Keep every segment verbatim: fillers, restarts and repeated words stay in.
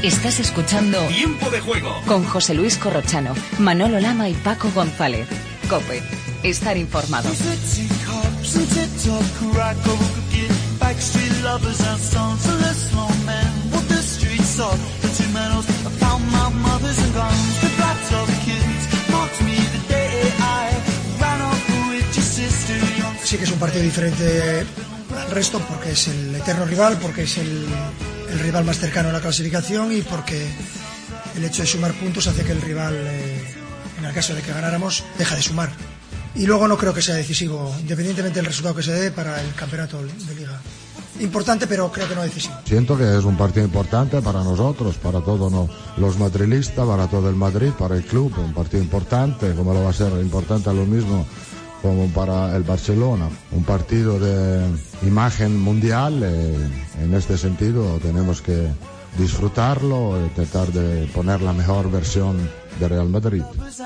Estás escuchando Tiempo de Juego con José Luis Corrochano, Manolo Lama y Paco González. COPE. Estar informado. Sí que es un partido diferente al resto porque es el eterno rival, porque es el, el rival más cercano a la clasificación y porque el hecho de sumar puntos hace que el rival, eh, en el caso de que ganáramos, deja de sumar. Y luego no creo que sea decisivo, independientemente del resultado que se dé para el campeonato de Liga. Importante, pero creo que no decisivo. Siento que es un partido importante para nosotros, para todos no, los madrilistas, para todo el Madrid, para el club, un partido importante, como lo va a ser importante a lo mismo como para el Barcelona, un partido de imagen mundial, eh, en este sentido tenemos que disfrutarlo y tratar de poner la mejor versión de Real Madrid.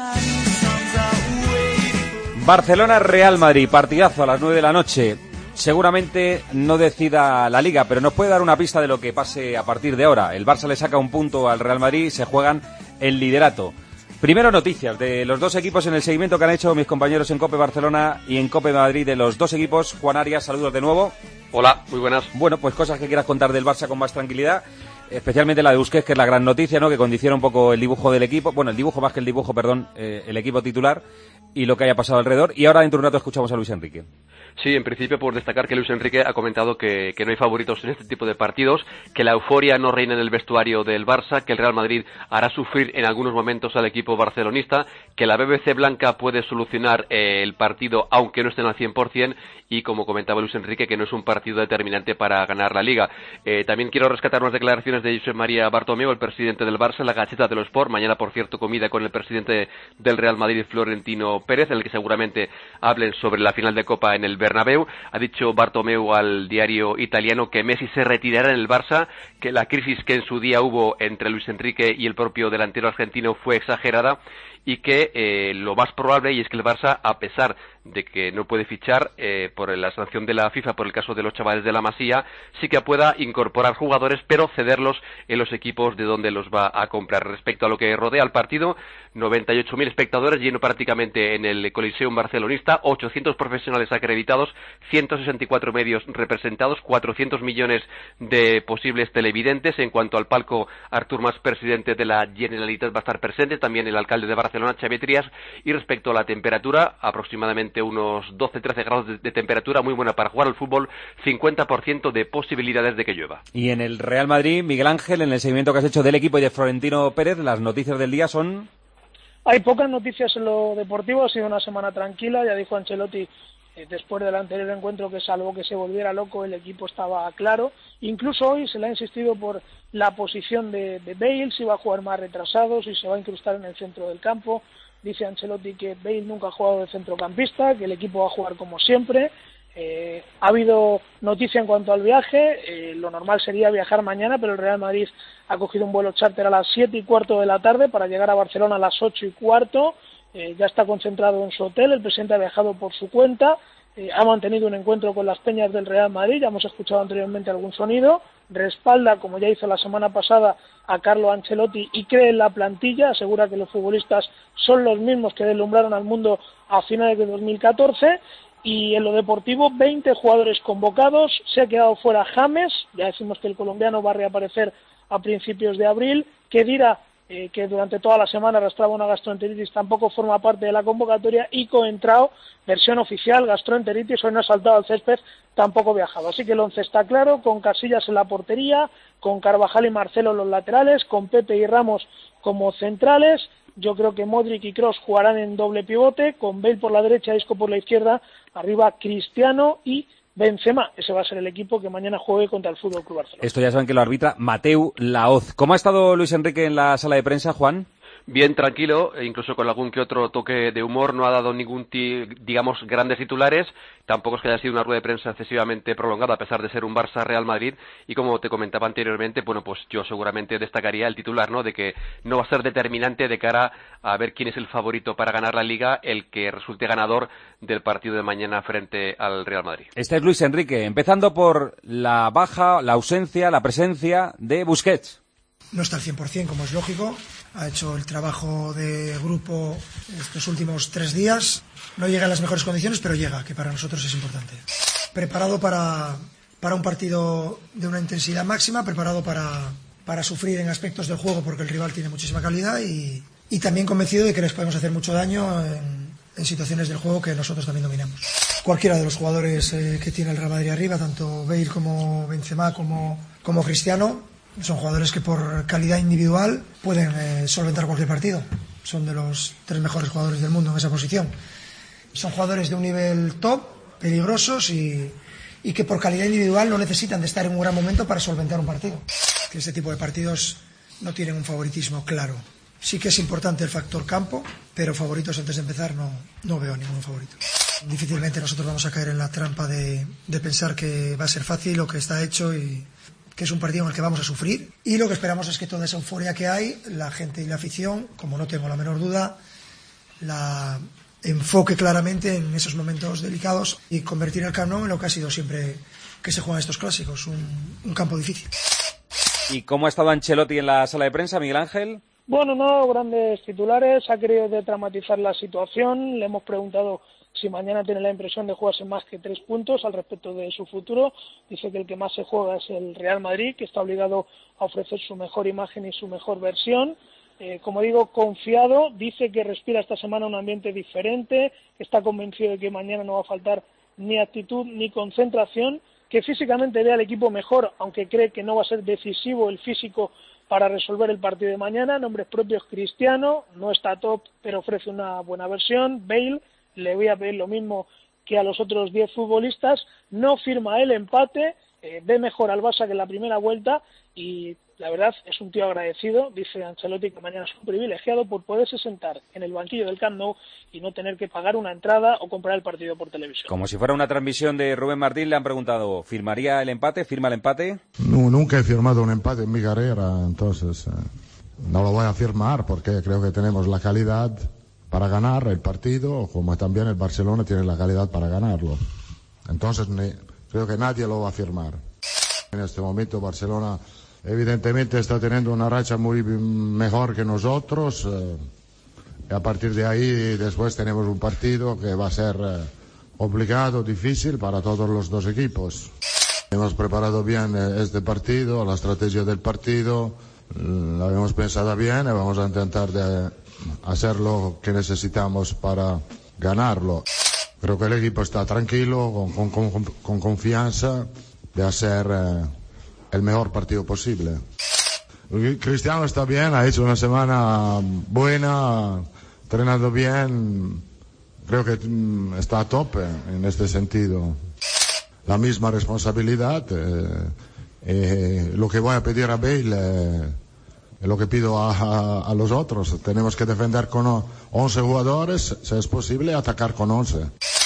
Barcelona-Real Madrid, partidazo a las nueve de la noche. Seguramente no decida la Liga, pero nos puede dar una pista de lo que pase a partir de ahora. El Barça le saca un punto al Real Madrid y se juegan el liderato. Primero noticias de los dos equipos en el seguimiento que han hecho mis compañeros en COPE Barcelona y en COPE Madrid de los dos equipos. Juan Arias, saludos de nuevo. Hola, muy buenas. Bueno, pues cosas que quieras contar del Barça con más tranquilidad, especialmente la de Busquets, que es la gran noticia, ¿no? Que condiciona un poco el dibujo del equipo, bueno, el dibujo más que el dibujo, perdón, eh, el equipo titular y lo que haya pasado alrededor. Y ahora dentro de un rato escuchamos a Luis Enrique. Sí, en principio por destacar que Luis Enrique ha comentado que, que no hay favoritos en este tipo de partidos, que la euforia no reina en el vestuario del Barça, que el Real Madrid hará sufrir en algunos momentos al equipo barcelonista, que la B B C blanca puede solucionar eh, el partido aunque no estén al cien por ciento y, como comentaba Luis Enrique, que no es un partido determinante para ganar la Liga. Eh, también quiero rescatar unas declaraciones de Josep María Bartomeu, el presidente del Barça, en la Gaceta de los Sport. Mañana, por cierto, comida con el presidente del Real Madrid, Florentino Pérez, en el que seguramente hablen sobre la final de Copa en el Bernabéu. Ha dicho Bartomeu al diario italiano que Messi se retirará en el Barça, que la crisis que en su día hubo entre Luis Enrique y el propio delantero argentino fue exagerada y que eh, lo más probable, y es que el Barça, a pesar de que no puede fichar eh, por la sanción de la FIFA por el caso de los chavales de la Masía, sí que pueda incorporar jugadores, pero cederlos en los equipos de donde los va a comprar. Respecto a lo que rodea al partido, noventa y ocho mil espectadores, lleno prácticamente en el Coliseum barcelonista, ochocientos profesionales acreditados, ciento sesenta y cuatro medios representados, cuatrocientos millones de posibles televidentes. En cuanto al palco, Artur Mas, presidente de la Generalitat, va a estar presente, también el alcalde de Barcelona, Xavier Trias. Y respecto a la temperatura, aproximadamente unos doce a trece grados de, de temperatura, muy buena para jugar al fútbol, cincuenta por ciento de posibilidades de que llueva. Y en el Real Madrid, Miguel Ángel, en el seguimiento que has hecho del equipo y de Florentino Pérez, las noticias del día son... Hay pocas noticias en lo deportivo, ha sido una semana tranquila, ya dijo Ancelotti eh, después del anterior encuentro que salvo que se volviera loco el equipo estaba claro. Incluso hoy se le ha insistido por la posición de, de Bale, si va a jugar más retrasado, si se va a incrustar en el centro del campo. Dice Ancelotti que Bale nunca ha jugado de centrocampista, que el equipo va a jugar como siempre. Eh, ha habido noticia en cuanto al viaje, eh, lo normal sería viajar mañana, pero el Real Madrid ha cogido un vuelo charter a las siete y cuarto de la tarde para llegar a Barcelona a las ocho y cuarto. Eh, ya está concentrado en su hotel, el presidente ha viajado por su cuenta, eh, ha mantenido un encuentro con las peñas del Real Madrid, ya hemos escuchado anteriormente algún sonido, respalda, como ya hizo la semana pasada, a Carlo Ancelotti y cree en la plantilla, asegura que los futbolistas son los mismos que deslumbraron al mundo a finales de dos mil catorce. Y en lo deportivo, veinte jugadores convocados, se ha quedado fuera James, ya decimos que el colombiano va a reaparecer a principios de abril, Khedira, eh, que durante toda la semana arrastraba una gastroenteritis, tampoco forma parte de la convocatoria, y Coentrao, versión oficial, gastroenteritis, hoy no ha saltado al césped, tampoco viajado. Así que el once está claro, con Casillas en la portería, con Carvajal y Marcelo en los laterales, con Pepe y Ramos como centrales. Yo creo que Modric y Kroos jugarán en doble pivote, con Bale por la derecha, Isco por la izquierda, arriba Cristiano y Benzema. Ese va a ser el equipo que mañana juegue contra el F C Barcelona. Esto ya saben que lo arbitra Mateu Laoz. ¿Cómo ha estado Luis Enrique en la sala de prensa, Juan? Bien, tranquilo, incluso con algún que otro toque de humor, no ha dado ningún, ti, digamos, grandes titulares, tampoco es que haya sido una rueda de prensa excesivamente prolongada, a pesar de ser un Barça-Real Madrid, y como te comentaba anteriormente, bueno, pues yo seguramente destacaría el titular, ¿no?, de que no va a ser determinante de cara a ver quién es el favorito para ganar la Liga, el que resulte ganador del partido de mañana frente al Real Madrid. Este es Luis Enrique, empezando por la baja, la ausencia, la presencia de Busquets. no está al cien por ciento, como es lógico. Ha hecho el trabajo de grupo estos últimos tres días. No llega en las mejores condiciones, pero llega, que para nosotros es importante. Preparado para, para un partido de una intensidad máxima, preparado para, para sufrir en aspectos del juego, porque el rival tiene muchísima calidad, y, y también convencido de que les podemos hacer mucho daño en, en situaciones del juego que nosotros también dominamos. Cualquiera de los jugadores eh, que tiene el Real Madrid arriba, tanto Bale como Benzema como, como Cristiano, son jugadores que por calidad individual pueden eh, solventar cualquier partido. Son de los tres mejores jugadores del mundo en esa posición. Son jugadores de un nivel top, peligrosos y, y que por calidad individual no necesitan de estar en un gran momento para solventar un partido. Que este tipo de partidos no tienen un favoritismo claro. Sí que es importante el factor campo, pero favoritos antes de empezar no, no veo ningún favorito. Difícilmente nosotros vamos a caer en la trampa de, de pensar que va a ser fácil o que está hecho y que es un partido en el que vamos a sufrir, y lo que esperamos es que toda esa euforia que hay, la gente y la afición, como no tengo la menor duda, la enfoque claramente en esos momentos delicados y convertir el Camp Nou en lo que ha sido siempre que se juegan estos clásicos, un, un campo difícil. ¿Y cómo ha estado Ancelotti en la sala de prensa, Miguel Ángel? Bueno, no grandes titulares, ha querido desdramatizar la situación, le hemos preguntado si mañana tiene la impresión de jugarse más que tres puntos al respecto de su futuro. Dice que el que más se juega es el Real Madrid, que está obligado a ofrecer su mejor imagen y su mejor versión. Eh, como digo, confiado, dice que respira esta semana un ambiente diferente, que está convencido de que mañana no va a faltar ni actitud ni concentración, que físicamente ve al equipo mejor, aunque cree que no va a ser decisivo el físico para resolver el partido de mañana. Nombres propios: Cristiano, no está top, pero ofrece una buena versión. Bale, le voy a pedir lo mismo que a los otros diez futbolistas, no firma el empate, eh, ve mejor al Barça que en la primera vuelta, y la verdad es un tío agradecido. Dice Ancelotti que mañana es un privilegiado por poderse sentar en el banquillo del Camp Nou y no tener que pagar una entrada o comprar el partido por televisión. Como si fuera una transmisión de Rubén Martín, le han preguntado, ¿firmaría el empate? ¿Firma el empate? No, nunca he firmado un empate en mi carrera, entonces eh, no lo voy a firmar porque creo que tenemos la calidad para ganar el partido, como también el Barcelona tiene la calidad para ganarlo. Entonces ne, creo que nadie lo va a firmar. En este momento Barcelona evidentemente está teniendo una racha muy mejor que nosotros, eh, y a partir de ahí después tenemos un partido que va a ser eh, complicado, difícil para todos los dos equipos. Hemos preparado bien eh, este partido, la estrategia del partido, la hemos pensado bien y vamos a intentar de hacer lo que necesitamos para ganarlo. Creo que el equipo está tranquilo, con, con, con, con confianza de hacer eh, el mejor partido posible. Cristiano está bien, ha hecho una semana buena, entrenando bien, creo que mm, está a tope en este sentido. La misma responsabilidad, eh, eh, lo que voy a pedir a Bale, eh, lo que pido a, a, a los otros. Tenemos que defender con once jugadores, si es posible, atacar con once.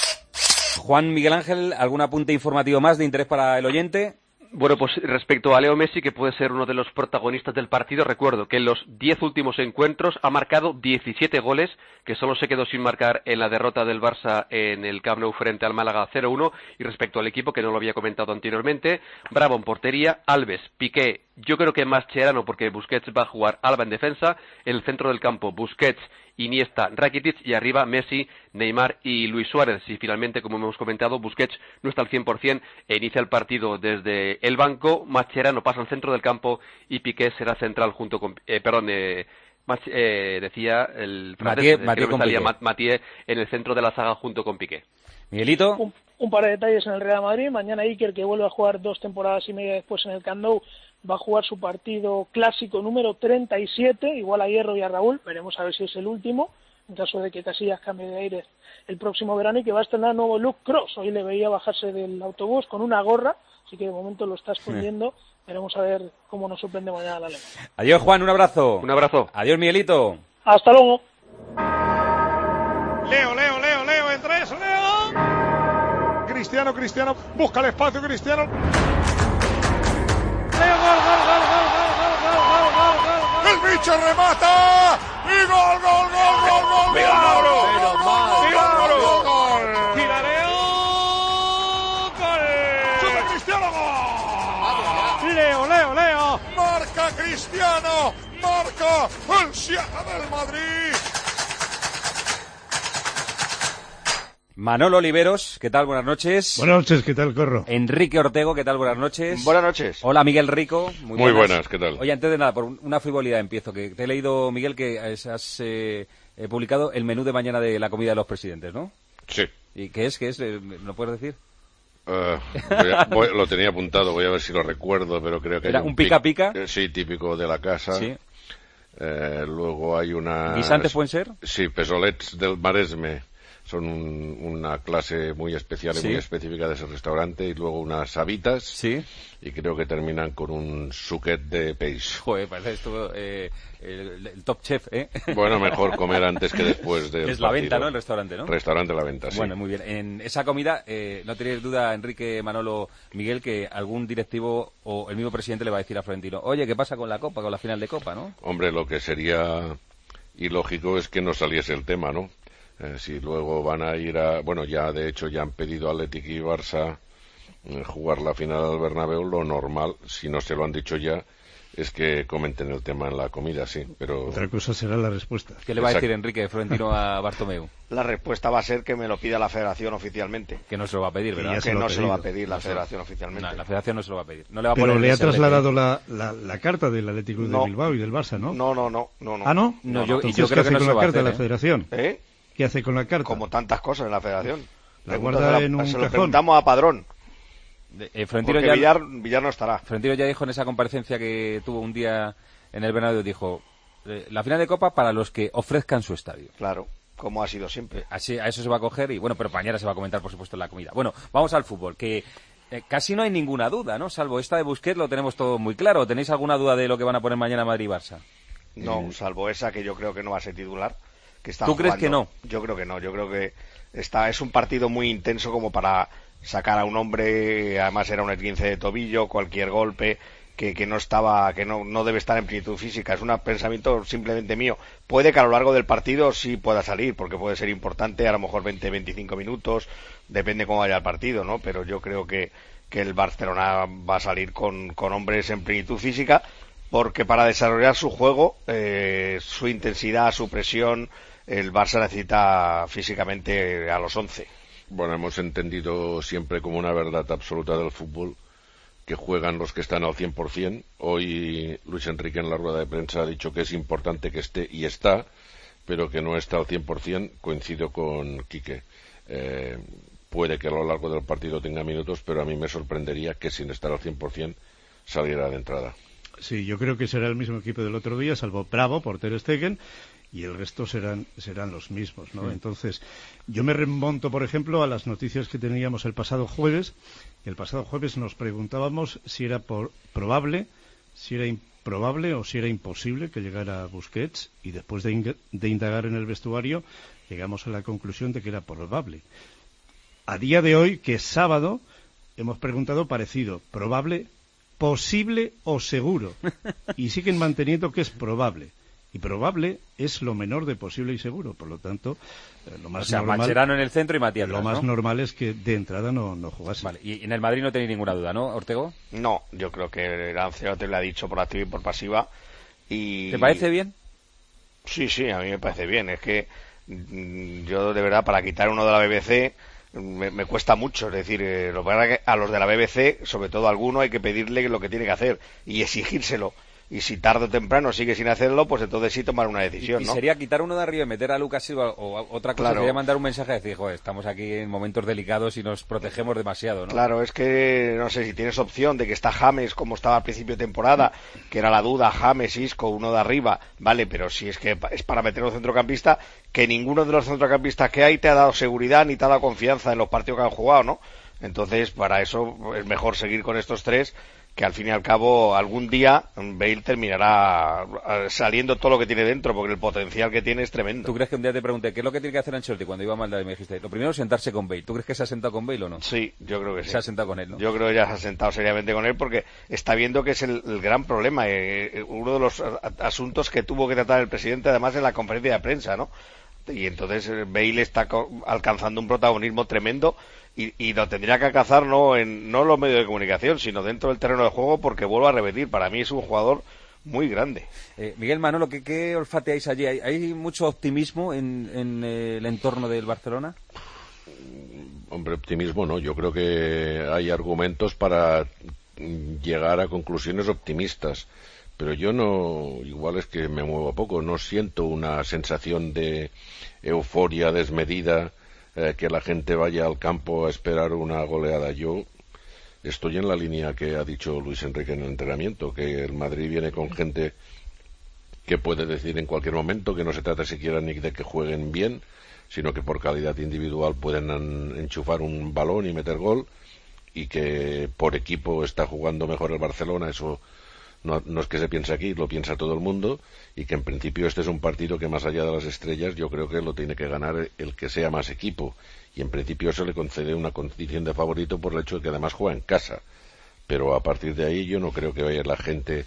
Juan Miguel Ángel, ¿algún apunte informativo más de interés para el oyente? Bueno, pues respecto a Leo Messi, que puede ser uno de los protagonistas del partido, recuerdo que en los diez últimos encuentros ha marcado diecisiete goles, que solo se quedó sin marcar en la derrota del Barça en el Camp Nou frente al Málaga cero uno. Y respecto al equipo, que no lo había comentado anteriormente, Bravo en portería, Alves, Piqué, yo creo que Mascherano, porque Busquets va a jugar, Alba en defensa, en el centro del campo Busquets, Iniesta, Rakitic, y arriba Messi, Neymar y Luis Suárez. Y finalmente, como hemos comentado, Busquets no está al cien por ciento e inicia el partido desde el banco. Mascherano pasa al centro del campo y Piqué será central junto con... Eh, perdón, eh, Mach, eh, decía el francés, Mathieu en el centro de la saga junto con Piqué. Miguelito. Un, un par de detalles en el Real Madrid. Mañana Iker, que vuelve a jugar dos temporadas y media después en el Camp Nou, va a jugar su partido clásico número treinta y siete, igual a Hierro y a Raúl. Veremos a ver si es el último, en caso de que Casillas cambie de aire el próximo verano, y que va a estrenar nuevo look Cross. Hoy le veía bajarse del autobús con una gorra, así que de momento lo está escondiendo. Sí. Veremos a ver cómo nos sorprende mañana la Lema. Adiós, Juan, un abrazo. Un abrazo. Adiós, Miguelito. Hasta luego. Leo, Leo, Leo, Leo, en tres, Leo. Cristiano, Cristiano, busca el espacio, Cristiano. Leo, gol, gol, gol, gol, gol, gol, gol, gol, gol, gol. El bicho remata. Y gol, gol, gol, gol, gol. Milagro. Milagro. Gol. Tira Leo. Gol. Super Cristiano, gol. Leo, Leo, Leo. Marca marca Cristiano, marca el siete del Madrid. Manolo Oliveros, ¿qué tal? Buenas noches. Buenas noches, ¿qué tal, Corro? Enrique Ortego, ¿qué tal? Buenas noches. Buenas noches. Hola, Miguel Rico. Muy, muy buenas. buenas, ¿qué tal? Oye, antes de nada, por una frivolidad empiezo, que te he leído, Miguel, que has eh, publicado el menú de mañana de la comida de los presidentes, ¿no? Sí. ¿Y qué es? ¿Qué es? ¿No puedes decir? Uh, voy a, voy, lo tenía apuntado, voy a ver si lo recuerdo, pero creo que... ¿Era hay un pica-pica? Pic, sí, típico de la casa. Sí. Eh, luego hay una... ¿Guisantes pueden ser? Sí, pesolets del Maresme. Son un, una clase muy especial y ¿sí? muy específica de ese restaurante. Y luego unas habitas. Sí. Y creo que terminan con un suquet de peix. Joder, parece esto eh, el, el top chef, ¿eh? Bueno, mejor comer antes que después del Es la partido. Venta, ¿no? El restaurante, ¿no? Restaurante La Venta, sí. Bueno, muy bien. En esa comida, eh, no tenéis duda, Enrique, Manolo, Miguel, que algún directivo o el mismo presidente le va a decir a Florentino, oye, ¿qué pasa con la Copa, con la final de Copa, no? Hombre, lo que sería ilógico es que no saliese el tema, ¿no? Eh, si luego van a ir a... Bueno, ya de hecho ya han pedido a Athletic y Barça eh, jugar la final al Bernabéu, lo normal, si no se lo han dicho ya, es que comenten el tema en la comida, sí, pero... Otra cosa será la respuesta. ¿Qué le va a decir Enrique Florentino a Bartomeu? La respuesta va a ser que me lo pida la Federación oficialmente. Que no se lo va a pedir, ¿verdad? Que se no se lo va a pedir la no Federación oficialmente. No, la Federación no se lo va a pedir. No le va a pero poner le ha trasladado la, la, la carta del Atlético no. de Bilbao y del Barça, ¿no? No, no, no. no, no. ¿Ah, no? No, yo, Entonces, y yo creo que no con se la va a carta hacer, de la ¿eh? Federación? ¿Eh? ¿Qué hace con la carta? Como tantas cosas en la Federación. La guarda en un Se lo cajón. preguntamos a Padrón. Eh, Florentino Porque ya, Villar, Villar no estará. Florentino ya dijo en esa comparecencia que tuvo un día en el Bernabéu, dijo, eh, la final de Copa para los que ofrezcan su estadio. Claro, como ha sido siempre. Así, a eso se va a coger y bueno, pero mañana se va a comentar, por supuesto, en la comida. Bueno, vamos al fútbol, que eh, casi no hay ninguna duda, ¿no? Salvo esta de Busquets, lo tenemos todo muy claro. ¿Tenéis alguna duda de lo que van a poner mañana Madrid y Barça? No, mm. salvo esa que yo creo que no va a ser titular. Que está ¿Tú jugando. crees que no? Yo creo que no, yo creo que está, es un partido muy intenso como para sacar a un hombre, además era un esguince de tobillo, cualquier golpe, que, que no estaba, que no, no debe estar en plenitud física. Es un pensamiento simplemente mío. Puede que a lo largo del partido sí pueda salir, porque puede ser importante, a lo mejor veinte, veinticinco minutos, depende cómo vaya el partido, ¿no? Pero yo creo que, que el Barcelona va a salir con, con hombres en plenitud física, porque para desarrollar su juego, eh, su intensidad, su presión, el Barça necesita físicamente a los once. Bueno, hemos entendido siempre como una verdad absoluta del fútbol que juegan los que están al cien por ciento. Hoy Luis Enrique en la rueda de prensa ha dicho que es importante que esté, y está, pero que no está al cien por ciento. Coincido con Quique. Eh, puede que a lo largo del partido tenga minutos, pero a mí me sorprendería que sin estar al cien por ciento saliera de entrada. Sí, yo creo que será el mismo equipo del otro día, salvo Bravo por Ter Stegen, y el resto serán serán los mismos, ¿no? Sí. Entonces, yo me remonto, por ejemplo, a las noticias que teníamos el pasado jueves. El pasado jueves nos preguntábamos si era por, probable, si era improbable o si era imposible que llegara Busquets, y después de, in, de indagar en el vestuario, llegamos a la conclusión de que era probable. A día de hoy, que es sábado, hemos preguntado parecido, probable, posible o seguro, y siguen manteniendo que es probable. Y probable es lo menor de posible y seguro, por lo tanto, eh, lo más o sea, normal... Mascherano en el centro y Matías, Lo más ¿no? normal es que de entrada no, no jugase. Vale, y en el Madrid no tenéis ninguna duda, ¿no, Ortego? No, yo creo que el Ancelotti le ha dicho por activa y por pasiva. Y... ¿Te parece bien? Sí, sí, a mí me parece bien. Es que mmm, yo, de verdad, para quitar uno de la B B C... Me, me cuesta mucho, es decir, eh, lo que a los de la B B C, sobre todo a alguno, hay que pedirle lo que tiene que hacer y exigírselo. Y si tarde o temprano sigue sin hacerlo, pues entonces sí tomar una decisión, y, y ¿no? sería quitar uno de arriba y meter a Lucas Silva, o otra cosa, claro. Sería mandar un mensaje y decir, joder, estamos aquí en momentos delicados y nos protegemos demasiado, ¿no? Claro, es que, no sé, si tienes opción de que está James como estaba al principio de temporada, que era la duda, James, Isco, uno de arriba, vale, pero si es que es para meter un centrocampista, que ninguno de los centrocampistas que hay te ha dado seguridad ni te ha dado confianza en los partidos que han jugado, ¿no? Entonces, para eso es mejor seguir con estos tres, que al fin y al cabo algún día Bale terminará saliendo todo lo que tiene dentro, porque el potencial que tiene es tremendo. ¿Tú crees que un día te pregunté qué es lo que tiene que hacer Ancelotti cuando iba a Maldad y me dijiste, lo primero es sentarse con Bale? ¿Tú crees que se ha sentado con Bale o no? Sí, yo creo que sí. Se ha sentado con él, ¿no? Yo creo que ya se ha sentado seriamente con él, porque está viendo que es el, el gran problema, eh, uno de los asuntos que tuvo que tratar el presidente además en la conferencia de prensa, ¿no? Y entonces Bale está alcanzando un protagonismo tremendo. Y, y lo tendría que alcanzar no en no los medios de comunicación, sino dentro del terreno de juego, porque vuelvo a repetir, para mí es un jugador muy grande. Eh, Miguel Manolo, ¿qué, qué olfateáis allí? ¿Hay, hay mucho optimismo en, en eh, el entorno del Barcelona? Hombre, optimismo no. Yo creo que hay argumentos para llegar a conclusiones optimistas. Pero yo no, igual es que me muevo poco, no siento una sensación de euforia desmedida, eh, que la gente vaya al campo a esperar una goleada. Yo estoy en la línea que ha dicho Luis Enrique en el entrenamiento, que el Madrid viene con gente que puede decir en cualquier momento que no se trata siquiera ni de que jueguen bien, sino que por calidad individual pueden enchufar un balón y meter gol, y que por equipo está jugando mejor el Barcelona. Eso no, no es que se piense aquí, lo piensa todo el mundo, y que en principio este es un partido que, más allá de las estrellas, yo creo que lo tiene que ganar el que sea más equipo, y en principio se le concede una condición de favorito por el hecho de que además juega en casa. Pero a partir de ahí yo no creo que vaya la gente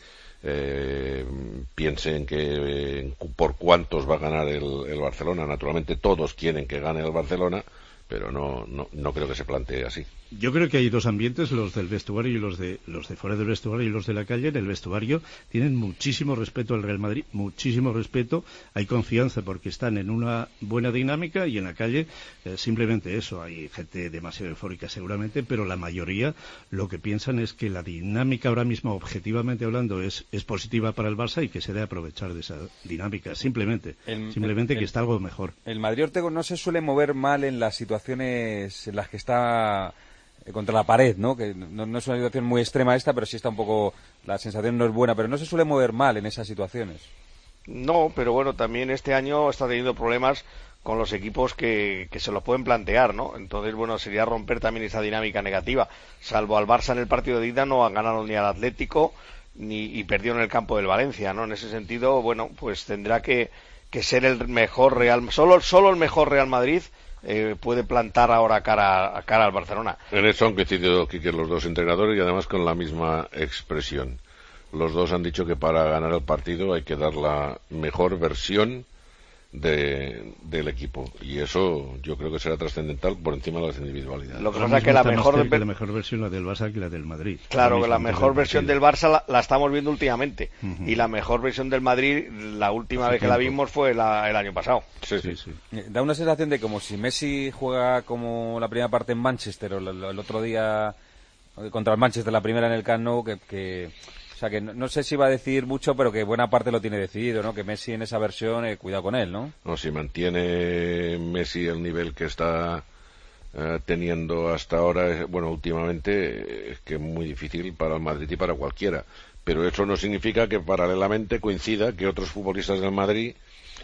eh, piense en que en, por cuántos va a ganar el, el Barcelona. Naturalmente todos quieren que gane el Barcelona, pero no, no, no creo que se plantee así. Yo creo que hay dos ambientes, los del vestuario y los de los de fuera del vestuario y los de la calle. En el vestuario tienen muchísimo respeto al Real Madrid, muchísimo respeto, hay confianza porque están en una buena dinámica, y en la calle eh, simplemente eso. Hay gente demasiado eufórica seguramente, pero la mayoría lo que piensan es que la dinámica ahora mismo, objetivamente hablando, es, es positiva para el Barça y que se debe aprovechar de esa dinámica, simplemente, el, simplemente el, que está algo mejor. El Madrid, Ortego, no se suele mover mal en las situaciones en las que está contra la pared, ¿no? Que no, no es una situación muy extrema esta, pero sí está un poco, la sensación no es buena, pero no se suele mover mal en esas situaciones. No, pero bueno, también este año está teniendo problemas con los equipos que, que se lo pueden plantear, ¿no? Entonces, bueno, sería romper también esa dinámica negativa. Salvo al Barça en el partido de ida, no han ganado ni al Atlético ni y perdió en el campo del Valencia, ¿no? En ese sentido, bueno, pues tendrá que, que ser el mejor Real, solo solo el mejor Real Madrid Eh, puede plantar ahora cara a cara al Barcelona. En eso han coincidido, Quique, los dos entrenadores, y además con la misma expresión. Los dos han dicho que para ganar el partido hay que dar la mejor versión de, del equipo, y eso yo creo que será trascendental por encima de las individualidades. Lo que pasa es que la mejor, de... la mejor versión la del Barça que la del Madrid. Claro, que la mejor versión del Barça la, la estamos viendo últimamente, uh-huh. y la mejor versión del Madrid, la última vez que la vimos fue la, el año pasado. Sí, sí, sí. Da una sensación de como si Messi juega como la primera parte en Manchester, o el, el otro día contra el Manchester, la primera en el Camp Nou, que... que... O sea, que no, no sé si va a decidir mucho, pero que buena parte lo tiene decidido, ¿no? Que Messi en esa versión, eh, cuidado con él, ¿no? No, si mantiene Messi el nivel que está eh, teniendo hasta ahora, es, bueno, últimamente, es que es muy difícil para el Madrid y para cualquiera. Pero eso no significa que paralelamente coincida que otros futbolistas del Madrid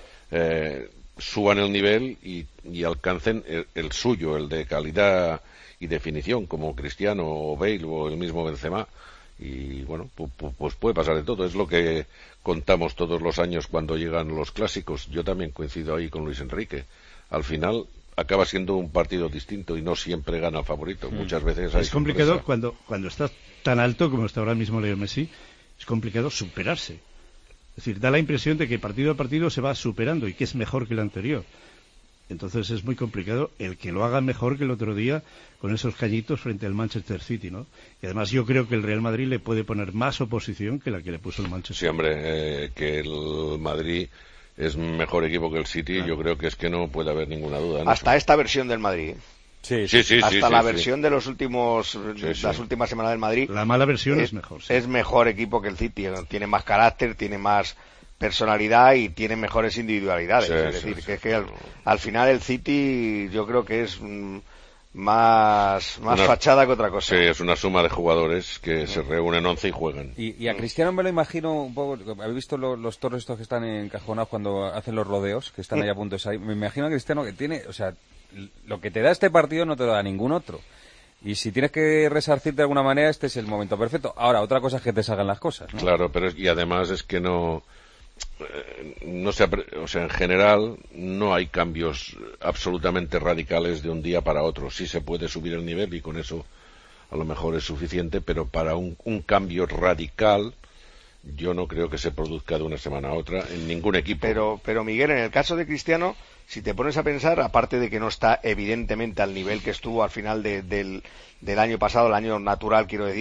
eh, suban el nivel y, y alcancen el, el suyo, el de calidad y definición, como Cristiano o Bale o el mismo Benzema. Y bueno, pues, pues puede pasar de todo. Es lo que contamos todos los años cuando llegan los clásicos. Yo también coincido ahí con Luis Enrique. Al final acaba siendo un partido distinto y no siempre gana el favorito. Mm. Muchas veces hay es complicado cuando cuando estás tan alto como está ahora mismo Leo Messi. Es complicado superarse. Es decir, da la impresión de que partido a partido se va superando y que es mejor que el anterior. Entonces es muy complicado el que lo haga mejor que el otro día con esos cañitos frente al Manchester City, ¿no? Y además yo creo que el Real Madrid le puede poner más oposición que la que le puso el Manchester. Sí, hombre, eh, que el Madrid es mejor equipo que el City, claro. Yo creo que es que no puede haber ninguna duda, ¿no? Hasta esta versión del Madrid. Sí, sí, sí. Hasta sí, la sí, versión sí. de los últimos, sí, las sí. últimas semanas del Madrid. La mala versión es, es mejor. Sí. Es mejor equipo que el City. Tiene más carácter, tiene más personalidad y tiene mejores individualidades. Sí, es sí, decir, sí, que, sí. que al, al final el City yo creo que es mm, más más una, fachada que otra cosa. Sí, es una suma de jugadores que sí. se reúnen once y juegan. Y, y a Cristiano me lo imagino un poco. ¿Habéis visto los, los toros estos que están encajonados cuando hacen los rodeos? Que están sí. ahí a punto de salir. Me imagino a Cristiano que tiene, o sea, lo que te da este partido no te lo da ningún otro. Y si tienes que resarcirte de alguna manera, este es el momento perfecto. Ahora, otra cosa es que te salgan las cosas, ¿no? Claro, pero y además es que no... no se, o sea, en general no hay cambios absolutamente radicales de un día para otro. Sí se puede subir el nivel y con eso a lo mejor es suficiente, pero para un, un cambio radical yo no creo que se produzca de una semana a otra en ningún equipo. Pero, pero Miguel, en el caso de Cristiano, si te pones a pensar, aparte de que no está evidentemente al nivel que estuvo al final de, del, del año pasado, el año natural quiero decir,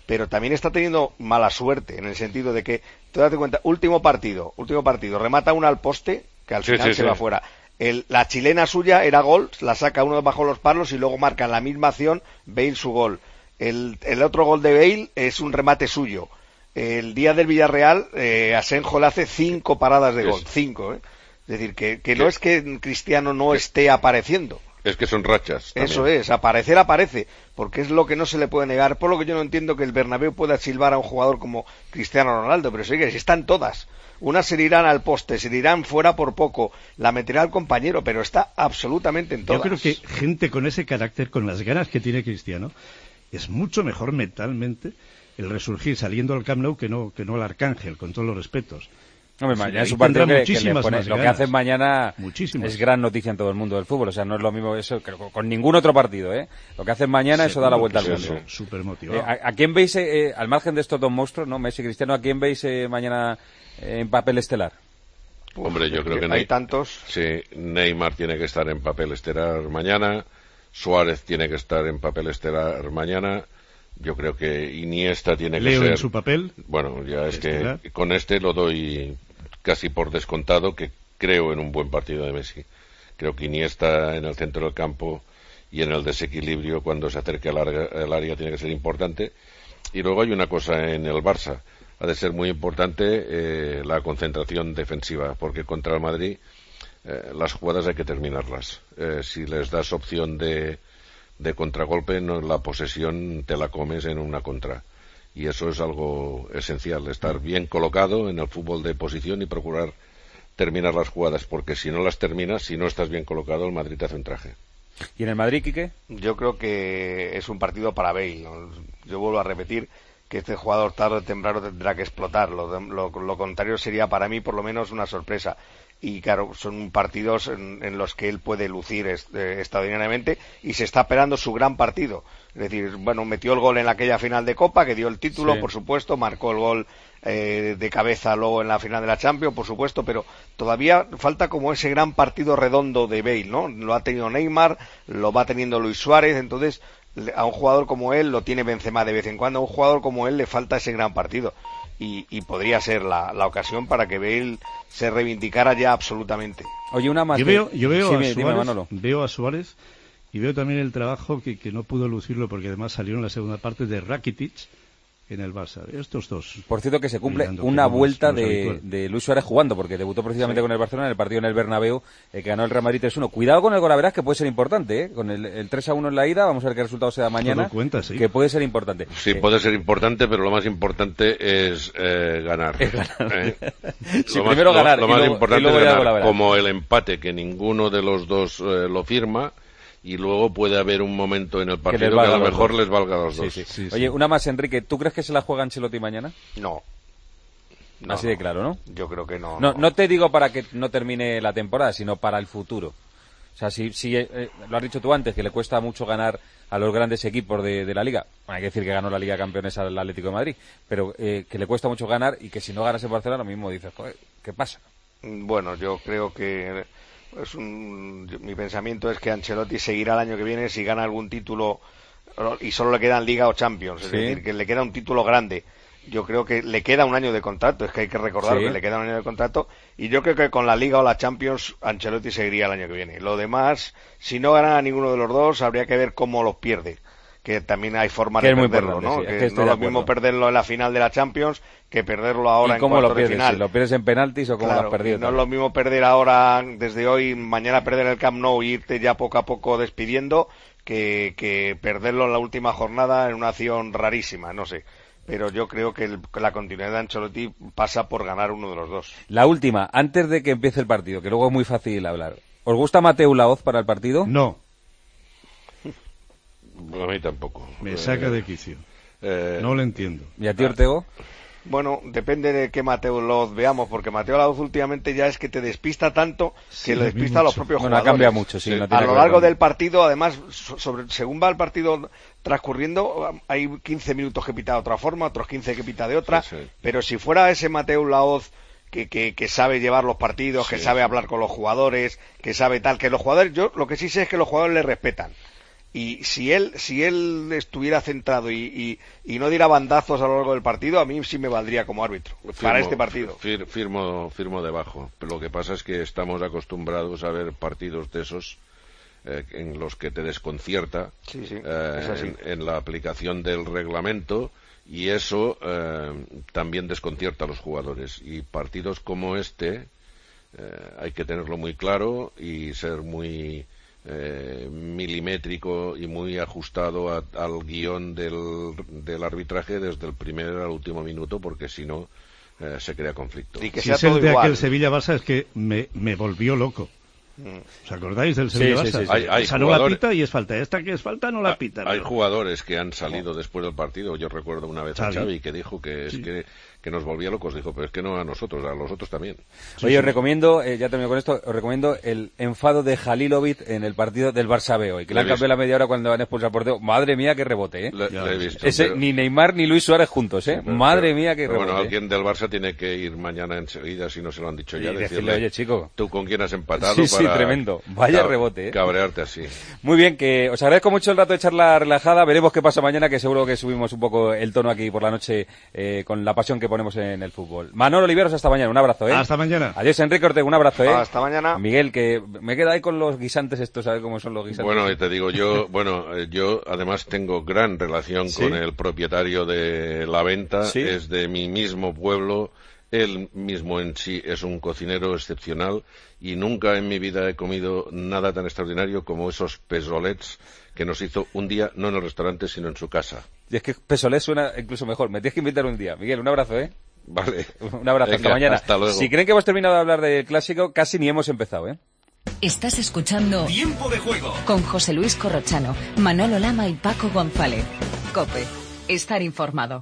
pero también está teniendo mala suerte, en el sentido de que, tú date cuenta, último partido, último partido, remata una al poste, que al sí, final sí, se sí. va fuera. El, la chilena suya era gol, la saca uno bajo los palos y luego marca en la misma acción Bale su gol. El, el otro gol de Bale es un remate suyo. El día del Villarreal, eh, Asenjo le hace cinco paradas de gol, cinco, ¿eh? Es decir, que, que no es que Cristiano no esté apareciendo. Es que son rachas. También. Eso es, aparecer aparece, porque es lo que no se le puede negar, por lo que yo no entiendo que el Bernabéu pueda silbar a un jugador como Cristiano Ronaldo, pero sí que están todas. Unas se le irán al poste, se le irán fuera por poco, la meterá al compañero, pero está absolutamente en todas. Yo creo que gente con ese carácter, con las ganas que tiene Cristiano, es mucho mejor mentalmente el resurgir saliendo al Camp Nou que no, que no al Arcángel, con todos los respetos. Hombre, mañana es un partido que, que le pone, lo que ganas. hacen mañana Muchísimas. es gran noticia en todo el mundo del fútbol, o sea, no es lo mismo eso que con ningún otro partido, ¿eh? Lo que hacen mañana, eso da la vuelta al mundo. Súper motivado. Eh, ¿a, ¿A quién veis, eh, al margen de estos dos monstruos, no, Messi y Cristiano, a quién veis eh, mañana eh, en papel estelar? Hombre, yo creo que, que Ney- hay tantos. Sí, Neymar tiene que estar en papel estelar mañana, Suárez tiene que estar en papel estelar mañana. Yo creo que Iniesta tiene que Leo ser... en su papel. Bueno, ya es estelar. que con este lo doy casi por descontado, que creo en un buen partido de Messi. Creo que Iniesta en el centro del campo y en el desequilibrio cuando se acerque al área, al área tiene que ser importante. Y luego hay una cosa en el Barça. Ha de ser muy importante eh, la concentración defensiva, porque contra el Madrid eh, las jugadas hay que terminarlas. Eh, si les das opción de de contragolpe, no, la posesión te la comes en una contra. Y eso es algo esencial, estar bien colocado en el fútbol de posición y procurar terminar las jugadas, porque si no las terminas, si no estás bien colocado, el Madrid te hace un traje. ¿Y en el Madrid, Quique? Yo creo que es un partido para Bale, ¿no? Yo vuelvo a repetir que este jugador tarde o temprano tendrá que explotar. Lo, lo, lo contrario sería para mí por lo menos una sorpresa. Y claro, son partidos en, en los que él puede lucir est, eh, extraordinariamente y se está esperando su gran partido. Es decir, bueno, metió el gol en aquella final de Copa, que dio el título, sí. por supuesto, marcó el gol eh, de cabeza luego en la final de la Champions, por supuesto, pero todavía falta como ese gran partido redondo de Bale, ¿no? Lo ha tenido Neymar, lo va teniendo Luis Suárez, entonces a un jugador como él lo tiene Benzema de vez en cuando, a un jugador como él le falta ese gran partido. Y, y podría ser la, la ocasión para que Bale se reivindicara ya absolutamente. Oye, una más. Yo veo, yo veo, sí, a, dime, Suárez, Manolo. veo a Suárez y veo también el trabajo que, que no pudo lucirlo porque además salió en la segunda parte de Rakitic en el Barça. Estos dos. Por cierto, que se cumple Mirando una que no vuelta es, no es de, habitual. de Luis Suárez jugando, porque debutó precisamente Sí. con el Barcelona en el partido en el Bernabéu, eh, que ganó el Real Madrid tres uno. Cuidado con el Golaveras, que puede ser importante, ¿eh? Con el, el tres a uno en la ida, vamos a ver qué resultado se da mañana, Todo cuenta, sí. que puede ser importante. Sí, Eh, puede ser importante, pero lo más importante es eh, ganar. Es ganar. ¿Eh? Sí, Lo más- primero lo- ganar, Lo, y más luego- y importante luego es ya el ganar, golaveras. como el empate, que ninguno de los dos eh, lo firma, y luego puede haber un momento en el partido les que, valga a lo a los mejor dos. les valga a los Sí, dos. sí. Sí, sí. Oye, una más, Enrique. ¿Tú crees que se la juega Ancelotti mañana? No. No, Así de claro, ¿no? Yo creo que no. No, no te digo para que no termine la temporada, sino para el futuro. O sea, si, si eh, lo has dicho tú antes, que le cuesta mucho ganar a los grandes equipos de, de la Liga. Bueno, hay que decir que ganó la Liga de Campeones al Atlético de Madrid, pero eh, que le cuesta mucho ganar y que si no ganas en Barcelona, lo mismo dices, joder, ¿qué pasa? Bueno, yo creo que es un, mi pensamiento es que Ancelotti seguirá el año que viene si gana algún título y solo le quedan Liga o Champions, es Sí. decir, que le queda un título grande. Yo creo que le queda un año de contrato, es que hay que recordar Sí. que le queda un año de contrato, y yo creo que con la Liga o la Champions Ancelotti seguiría el año que viene. Lo demás, si no gana a ninguno de los dos, habría que ver cómo los pierde, que también hay formas Que de es muy perderlo, importante, ¿no? sí, es Que que estoy no de es lo mismo acuerdo. perderlo en la final de la Champions que perderlo ahora ¿Y en cómo cuartos lo de pierdes? final. Si lo pierdes en penaltis o cómo lo Claro, has perdido. y no es también. lo mismo perder ahora, desde hoy, mañana perder el Camp Nou y irte ya poco a poco despidiendo, que, que perderlo en la última jornada en una acción rarísima, no sé. Pero yo creo que el- la continuidad de Ancelotti pasa por ganar uno de los dos. La última, antes de que empiece el partido, que luego es muy fácil hablar. ¿Os gusta Mateu Laoz para el partido? No, A mí tampoco. me Eh, saca de quicio. eh, No lo entiendo. ¿Y a ti, Ortego? Bueno, depende de qué Mateo Laoz veamos, porque Mateo Laoz últimamente ya es que te despista tanto Sí, que lo a mí despista a los mucho. propios Bueno, ha jugadores. cambiado mucho, sí. Sí. no A tiene lo que ver largo con- del partido, además, so- sobre, según va el partido transcurriendo, hay quince minutos que pita de otra forma, otros quince que pita de otra, Sí, sí. pero si fuera ese Mateo Laoz que, que, que sabe llevar los partidos, que Sí. sabe hablar con los jugadores, que sabe tal, que los jugadores, yo lo que sí sé es que los jugadores le respetan. y si él si él estuviera centrado y, y, y no diera bandazos a lo largo del partido, a mí sí me valdría como árbitro firmo, para este partido. Fir, firmo, firmo debajo. Lo que pasa es que estamos acostumbrados a ver partidos de esos eh, en los que te desconcierta sí, sí, eh, en, en la aplicación del reglamento, y eso eh, también desconcierta a los jugadores. Y partidos como este eh, hay que tenerlo muy claro y ser muy Eh, milimétrico y muy ajustado a, al guión del, del arbitraje desde el primer al último minuto, porque si no eh, se crea conflicto. Y que sea si todo es el de igual. Aquel Sevilla-Barça es que me, me volvió loco. ¿Os acordáis del Sevilla sí, Barça? Sí, sí, sí. Hay, hay Esa jugadores... no la pita y es falta. Esta que es falta no la pita. Hay ¿no? jugadores que han salido después del partido. Yo recuerdo una vez Xavi. a Xavi que dijo que es sí. que, que nos volvía locos. Dijo, pero es que no a nosotros, a los otros también. Sí, Oye, sí. os recomiendo, eh, ya termino con esto, os recomiendo el enfado de Halilovic en el partido del Barça B hoy, que le han cambiado la media hora cuando han expulsado al portero. Madre mía, qué rebote, ¿eh? Le, le he visto, Ese, pero... Ni Neymar ni Luis Suárez juntos, ¿eh? Pero, Madre pero, mía, qué rebote. Bueno, alguien del Barça tiene que ir mañana enseguida, si no se lo han dicho ya, y decirle, decirle, oye, chico, tú con quién has empatado. Sí, para sí, tremendo. Vaya rebote, ¿eh? Cabrearte así. Muy bien, que os agradezco mucho el rato de charla relajada. Veremos qué pasa mañana, que seguro que subimos un poco el tono aquí por la noche eh, con la pasión que ponemos en el fútbol. Manolo Oliveros, hasta mañana. Un abrazo, ¿eh? Hasta mañana. Adiós, Enrique Ortega. Un abrazo, ¿eh? Hasta mañana. Miguel, que me queda ahí con los guisantes estos, ¿sabes cómo son los guisantes? Bueno, y te digo, yo, bueno, eh, yo además tengo gran relación ¿Sí? con el propietario de la venta. ¿Sí? Es de mi mismo pueblo. Él mismo en sí es un cocinero excepcional y nunca en mi vida he comido nada tan extraordinario como esos pesolets que nos hizo un día, no en el restaurante, sino en su casa. Y es que pesolets suena incluso mejor. Me tienes que invitar un día. Miguel, un abrazo, ¿eh? Vale. Un abrazo. Venga, hasta mañana. Hasta luego. Si creen que hemos terminado de hablar del clásico, casi ni hemos empezado, ¿eh? Estás escuchando Tiempo de Juego con José Luis Corrochano, Manolo Lama y Paco González. COPE. Estar informado.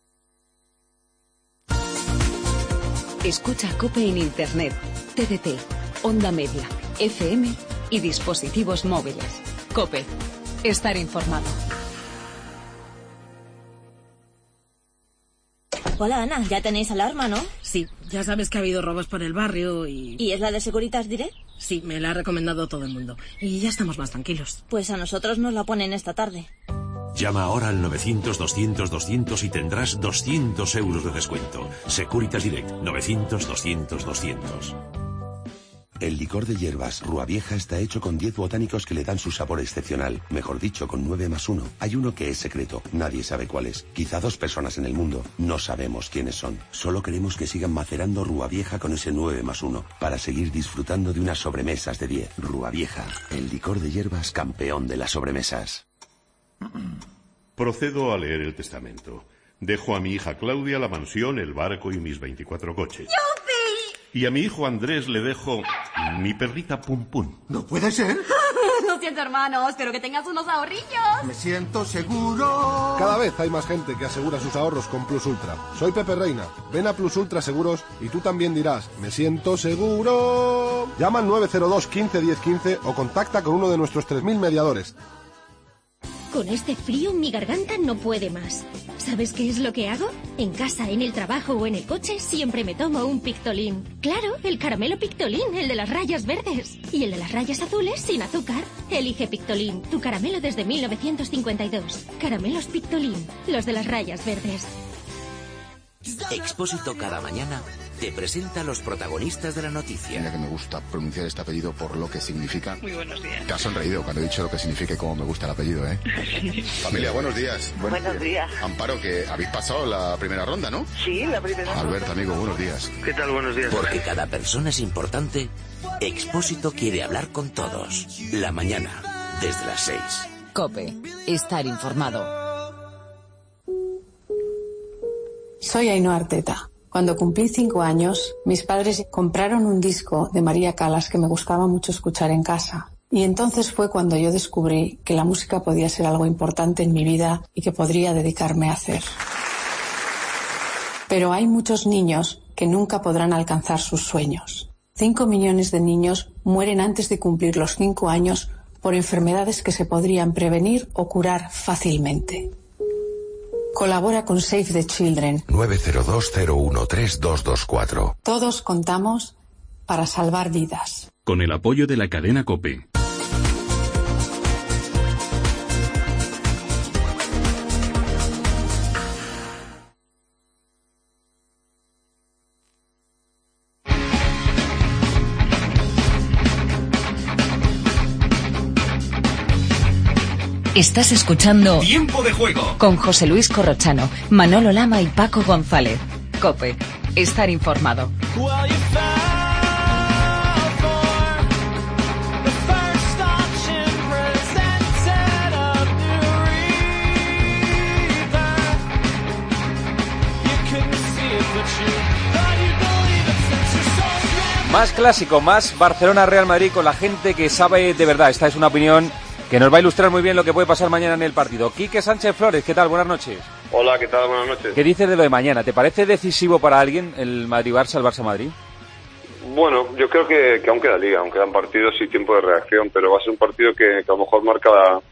Escucha COPE en Internet, T D T, Onda Media, F M y dispositivos móviles. COPE. Estar informado. Hola, Ana, ya tenéis alarma, ¿no? Sí, ya sabes que ha habido robos por el barrio y... ¿Y es la de Securitas Direct? Sí, me la ha recomendado todo el mundo. Y ya estamos más tranquilos. Pues a nosotros nos la ponen esta tarde. Llama ahora al novecientos, doscientos, doscientos y tendrás doscientos euros de descuento. Securitas Direct, novecientos, doscientos, doscientos. El licor de hierbas Rúa Vieja está hecho con diez botánicos que le dan su sabor excepcional. Mejor dicho, con nueve más uno. Hay uno que es secreto. Nadie sabe cuál es. Quizá dos personas en el mundo. No sabemos quiénes son. Solo queremos que sigan macerando Rúa Vieja con ese nueve más uno para seguir disfrutando de unas sobremesas de diez. Rúa Vieja, el licor de hierbas campeón de las sobremesas. Procedo a leer el testamento. Dejo a mi hija Claudia la mansión, el barco y mis veinticuatro coches. ¡Yupi! Y a mi hijo Andrés le dejo mi perrita Pum Pum. ¡No puede ser! Lo siento, hermano. Espero que tengas unos ahorrillos. Me siento seguro. Cada vez hay más gente que asegura sus ahorros con Plus Ultra. Soy Pepe Reina. Ven a Plus Ultra Seguros y tú también dirás, me siento seguro. Llama al nueve cero dos, quince, diez, quince o contacta con uno de nuestros tres mil mediadores. Con este frío mi garganta no puede más. ¿Sabes qué es lo que hago? En casa, en el trabajo o en el coche siempre me tomo un Pictolin. Claro, el caramelo Pictolin, el de las rayas verdes. Y el de las rayas azules sin azúcar. Elige Pictolin, tu caramelo desde mil novecientos cincuenta y dos. Caramelos Pictolin, los de las rayas verdes. Expósito cada mañana te presenta a los protagonistas de la noticia. Mira que me gusta pronunciar este apellido por lo que significa. Muy buenos días. Te has sonreído cuando he dicho lo que significa y cómo me gusta el apellido, ¿eh? Sí. Familia, buenos días. Buenos, buenos días. días. Amparo, que habéis pasado la primera ronda, ¿no? Sí, la primera ronda. Alberto, amigo, buenos días. ¿Qué tal? Buenos días. Porque cada persona es importante, Expósito quiere hablar con todos. La mañana, desde las seis. COPE. Estar informado. Soy Ainhoa Arteta. Cuando cumplí cinco años, mis padres compraron un disco de María Callas que me gustaba mucho escuchar en casa. Y entonces fue cuando yo descubrí que la música podía ser algo importante en mi vida y que podría dedicarme a hacer. Pero hay muchos niños que nunca podrán alcanzar sus sueños. Cinco millones de niños mueren antes de cumplir los cinco años por enfermedades que se podrían prevenir o curar fácilmente. Colabora con Save the Children. nueve cero dos, cero uno tres, dos dos cuatro. Todos contamos para salvar vidas. Con el apoyo de la cadena COPE. Estás escuchando Tiempo de Juego con José Luis Corrochano, Manolo Lama y Paco González. COPE. Estar informado. Más clásico, más Barcelona-Real Madrid con la gente que sabe de verdad. Esta es una opinión que nos va a ilustrar muy bien lo que puede pasar mañana en el partido. Quique Sánchez Flores, ¿qué tal? Buenas noches. Hola, ¿qué tal? Buenas noches. ¿Qué dices de lo de mañana? ¿Te parece decisivo para alguien el Madrid-Barça, el Barça-Madrid? Bueno, yo creo que, que aún queda liga, aún quedan partidos y tiempo de reacción, pero va a ser un partido que, que a lo mejor marca la,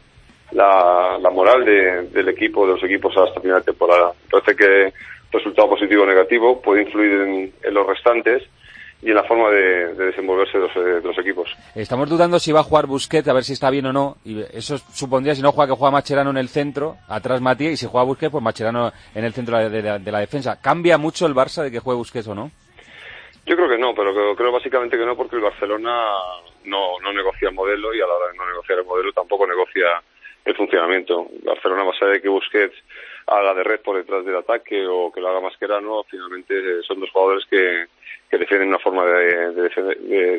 la, la moral de, del equipo, de los equipos hasta final de temporada. Parece que resultado positivo o negativo puede influir en, en los restantes y en la forma de, de desenvolverse de los, de los equipos. Estamos dudando si va a jugar Busquets, a ver si está bien o no, y eso supondría, si no juega, que juega Mascherano en el centro, atrás Matías, y si juega Busquets, pues Mascherano en el centro de, de, de, de la defensa. ¿Cambia mucho el Barça de que juegue Busquets o no? Yo creo que no, pero creo, creo básicamente que no, porque el Barcelona no, no negocia el modelo, y a la hora de no negociar el modelo tampoco negocia el funcionamiento. Barcelona, más allá de que Busquets haga de red por detrás del ataque o que lo haga Mascherano, finalmente son dos jugadores que que defienden una forma de, de, de,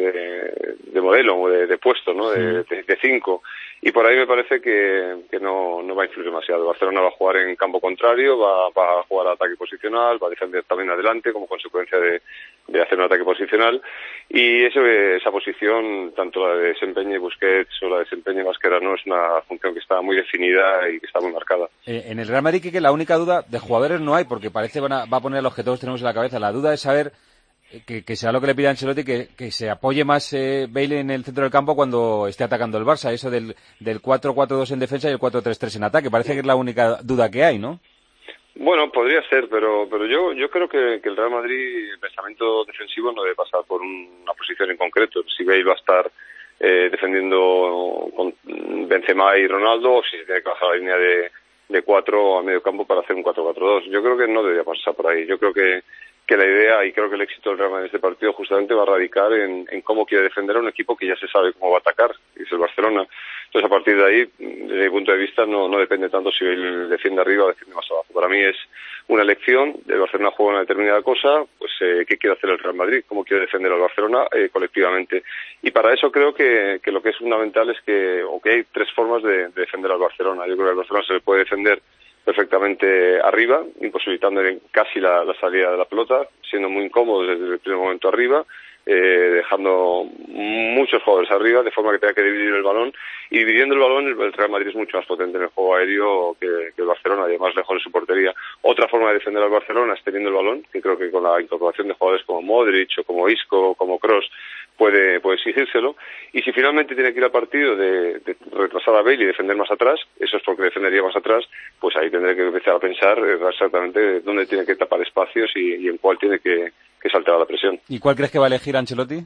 de, de modelo, de, de puesto, ¿no? De, de, de cinco. Y por ahí me parece que, que no, no va a influir demasiado. Barcelona va a jugar en campo contrario, va, va a jugar a ataque posicional, va a defender también adelante como consecuencia de, de hacer un ataque posicional. Y eso, esa posición, tanto la de desempeñe Busquets o la de desempeñe Mascherano, es una función que está muy definida y que está muy marcada. Eh, en el Real Madrid, que la única duda de jugadores no hay, porque parece van a, va a poner los que todos tenemos en la cabeza. La duda es saber Que, que sea lo que le pide a Ancelotti, que, que se apoye más eh, Bale en el centro del campo cuando esté atacando el Barça, eso del, del cuatro cuatro dos en defensa y el cuatro tres tres en ataque. Parece que es la única duda que hay, ¿no? Bueno, podría ser, pero pero yo yo creo que, que el Real Madrid, el pensamiento defensivo no debe pasar por una posición en concreto. Si Bale va a estar eh, defendiendo con Benzema y Ronaldo, o si se tiene que bajar la línea de, de cuatro a medio campo para hacer un cuatro cuatro dos. Yo creo que no debería pasar por ahí. Yo creo que que la idea, y creo que el éxito del Real Madrid en este partido justamente va a radicar en, en cómo quiere defender a un equipo que ya se sabe cómo va a atacar, que es el Barcelona. Entonces, a partir de ahí, desde mi punto de vista, no, no depende tanto si él defiende arriba o defiende más abajo. Para mí es una elección, el Barcelona juega una determinada cosa, pues eh, ¿qué quiere hacer el Real Madrid? ¿Cómo quiere defender al Barcelona eh, colectivamente? Y para eso creo que, que lo que es fundamental es que, o que hay tres formas de, de defender al Barcelona. Yo creo que al Barcelona se le puede defender perfectamente arriba, imposibilitando casi la, la salida de la pelota, siendo muy incómodo desde el primer momento arriba, eh, dejando muchos jugadores arriba, de forma que tenga que dividir el balón, y dividiendo el balón el Real Madrid es mucho más potente en el juego aéreo que, que el Barcelona, además lejos de su portería. Otra forma de defender al Barcelona es teniendo el balón, que creo que con la incorporación de jugadores como Modric o como Isco o como Kroos puede, puede exigírselo, y si finalmente tiene que ir al partido de, de retrasar a Bale y defender más atrás, eso es porque defendería más atrás, pues ahí tendré que empezar a pensar exactamente dónde tiene que tapar espacios y, y en cuál tiene que, que saltar a la presión. ¿Y cuál crees que va a elegir Ancelotti?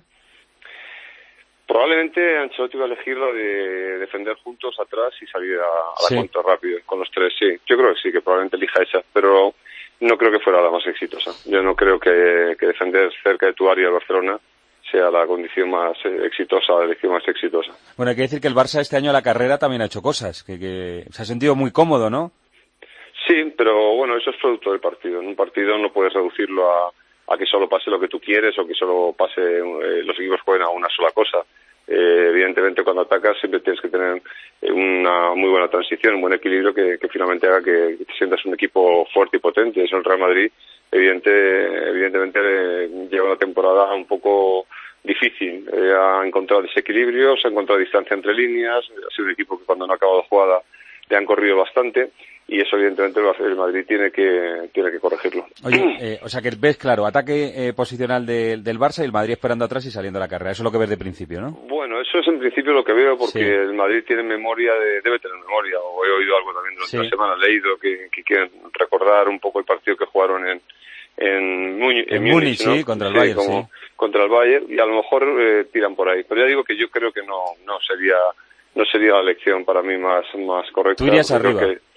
Probablemente Ancelotti va a elegir la de defender juntos atrás y salir a, a la sí. contra rápido con los tres, sí. Yo creo que sí, que probablemente elija esa, pero no creo que fuera la más exitosa. Yo no creo que, que defender cerca de tu área el Barcelona sea la condición más eh, exitosa, la elección más exitosa. Bueno, hay que decir que el Barça este año a la carrera también ha hecho cosas, que, que se ha sentido muy cómodo, ¿no? Sí, pero bueno, eso es producto del partido. En un partido no puedes reducirlo a, a que solo pase lo que tú quieres o que solo pase, eh, los equipos jueguen a una sola cosa. Eh, evidentemente cuando atacas siempre tienes que tener una muy buena transición, un buen equilibrio que, que finalmente haga que te sientas un equipo fuerte y potente. Eso el Real Madrid evidente, evidentemente eh, lleva una temporada un poco difícil, eh, ha encontrado desequilibrios, ha encontrado distancia entre líneas, ha sido un equipo que cuando no ha acabado jugada le han corrido bastante, y eso evidentemente el Madrid tiene que tiene que corregirlo. Oye, eh, o sea que ves claro, ataque eh, posicional de, del Barça y el Madrid esperando atrás y saliendo a la carrera, eso es lo que ves de principio, ¿no? Bueno, eso es en principio lo que veo, porque sí. El Madrid tiene memoria, de, debe tener memoria, o he oído algo también durante sí. la semana, he leído que, que quieren recordar un poco el partido que jugaron en en, Múnich, en, en Múnich, ¿no? Sí, contra el sí, Bayern, como, sí. contra el Bayern, y a lo mejor eh, tiran por ahí, pero ya digo que yo creo que no no sería no sería la elección para mí más más correcta. ¿Tú irías arriba? Que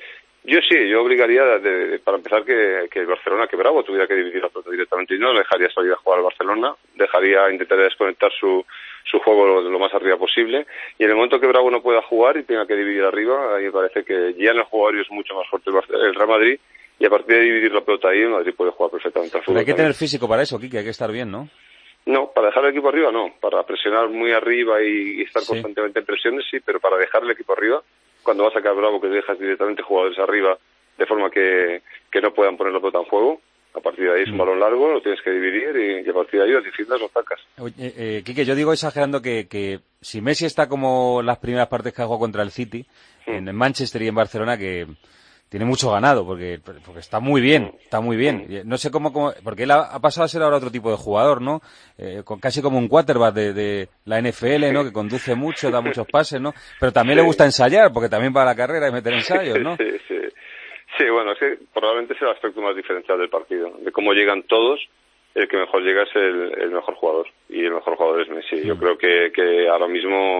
Yo sí, yo obligaría, de, de, para empezar, que, que el Barcelona, que Bravo tuviera que dividir la pelota directamente y no, le dejaría salir a jugar al Barcelona, dejaría, intentaría desconectar su, su juego lo, lo más arriba posible, y en el momento que Bravo no pueda jugar y tenga que dividir arriba, ahí me parece que ya en el juego aéreo es mucho más fuerte el, el Real Madrid, y a partir de dividir la pelota ahí, el Madrid puede jugar perfectamente al fútbol. Pero hay que también. tener físico para eso, Quique, hay que estar bien, ¿no? No, para dejar el equipo arriba no, para presionar muy arriba y, y estar Sí. constantemente en presiones sí, pero para dejar el equipo arriba, cuando vas a sacar Bravo que dejas directamente jugadores arriba de forma que, que no puedan poner la pelota en juego, a partir de ahí es un balón largo, lo tienes que dividir y, y a partir de ahí lo defiendes, lo sacas. Oye, eh, Quique, yo digo exagerando que, que si Messi está como las primeras partes que ha jugado contra el City, mm. en Manchester y en Barcelona, que tiene mucho ganado, porque, porque está muy bien, está muy bien. No sé cómo, cómo porque él ha, ha pasado a ser ahora otro tipo de jugador, ¿no? Eh, con, casi como un quarterback de, de la N F L, ¿no? Que conduce mucho, da muchos pases, ¿no? Pero también sí. le gusta ensayar, porque también para la carrera y meter ensayos, ¿no? Sí, sí. Sí, bueno, es que probablemente es el aspecto más diferencial del partido. De cómo llegan todos, el que mejor llega es el, el mejor jugador. Y el mejor jugador es Messi. Yo creo que, que ahora mismo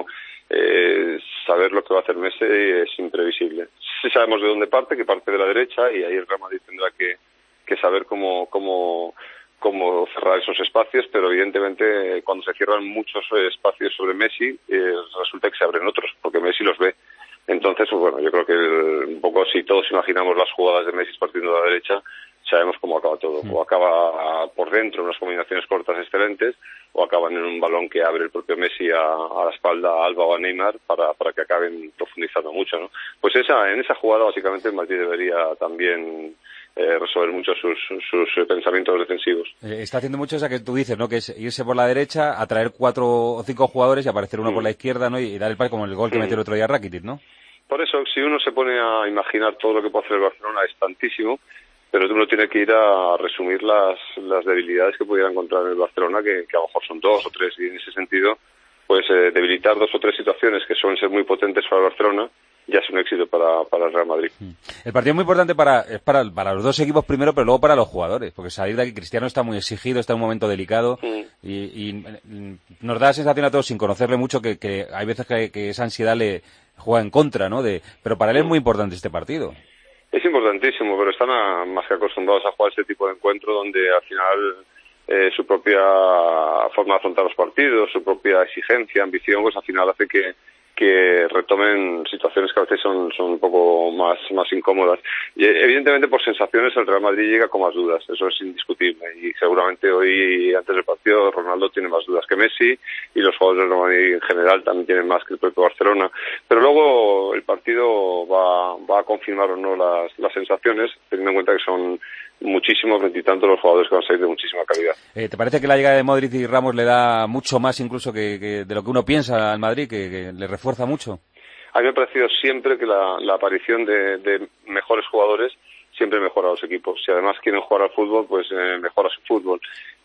eh, saber lo que va a hacer Messi es imprevisible. Sí sabemos de dónde parte, que parte de la derecha, y ahí el Real Madrid tendrá que, que saber cómo, cómo, cómo cerrar esos espacios, pero evidentemente cuando se cierran muchos espacios sobre Messi, eh, resulta que se abren otros, porque Messi los ve. Entonces, pues bueno, yo creo que el, un poco si todos imaginamos las jugadas de Messi partiendo de la derecha, sabemos cómo acaba todo. O acaba por dentro en unas combinaciones cortas excelentes, o acaban en un balón que abre el propio Messi a, a la espalda a Alba o a Neymar para, para que acaben profundizando mucho, ¿no? Pues esa, en esa jugada básicamente el Madrid debería también eh, resolver mucho sus, sus pensamientos defensivos. Eh, está haciendo mucho esa que tú dices, ¿no? Que es irse por la derecha, atraer cuatro o cinco jugadores y aparecer uno mm. por la izquierda, ¿no? Y, y dar el pase como el gol que mm. metió el otro día Rakitic, ¿no? Por eso, si uno se pone a imaginar todo lo que puede hacer el Barcelona, es tantísimo, pero uno tiene que ir a resumir las, las debilidades que pudiera encontrar en el Barcelona, que, que a lo mejor son dos o tres, y en ese sentido, pues eh, debilitar dos o tres situaciones que suelen ser muy potentes para el Barcelona, ya es un éxito para, para el Real Madrid. El partido es muy importante para, es para, para los dos equipos primero, pero luego para los jugadores, porque salir de aquí, Cristiano está muy exigido, está en un momento delicado, mm. y, y nos da la sensación a todos, sin conocerle mucho, que, que hay veces que, que esa ansiedad le juega en contra, ¿no? De, pero para él mm. es muy importante este partido. Es importantísimo, pero están a, más que acostumbrados a jugar este tipo de encuentro donde al final eh, su propia forma de afrontar los partidos, su propia exigencia, ambición, pues al final hace que que retomen situaciones que a veces son, son un poco más, más incómodas. Y evidentemente por sensaciones el Real Madrid llega con más dudas, eso es indiscutible. Y seguramente hoy, antes del partido, Ronaldo tiene más dudas que Messi y los jugadores del Real Madrid en general también tienen más que el propio Barcelona. Pero luego el partido va, va a confirmar o no las, las sensaciones, teniendo en cuenta que son muchísimos, veintitantos los jugadores que van a salir de muchísima calidad. Eh, ¿Te parece que la llegada de Modric y Ramos le da mucho más incluso que, que de lo que uno piensa al Madrid, que, que le refuerza mucho? A mí me ha parecido siempre que la, la aparición de, de mejores jugadores siempre mejora a los equipos. Si además quieren jugar al fútbol, pues eh, mejora su fútbol.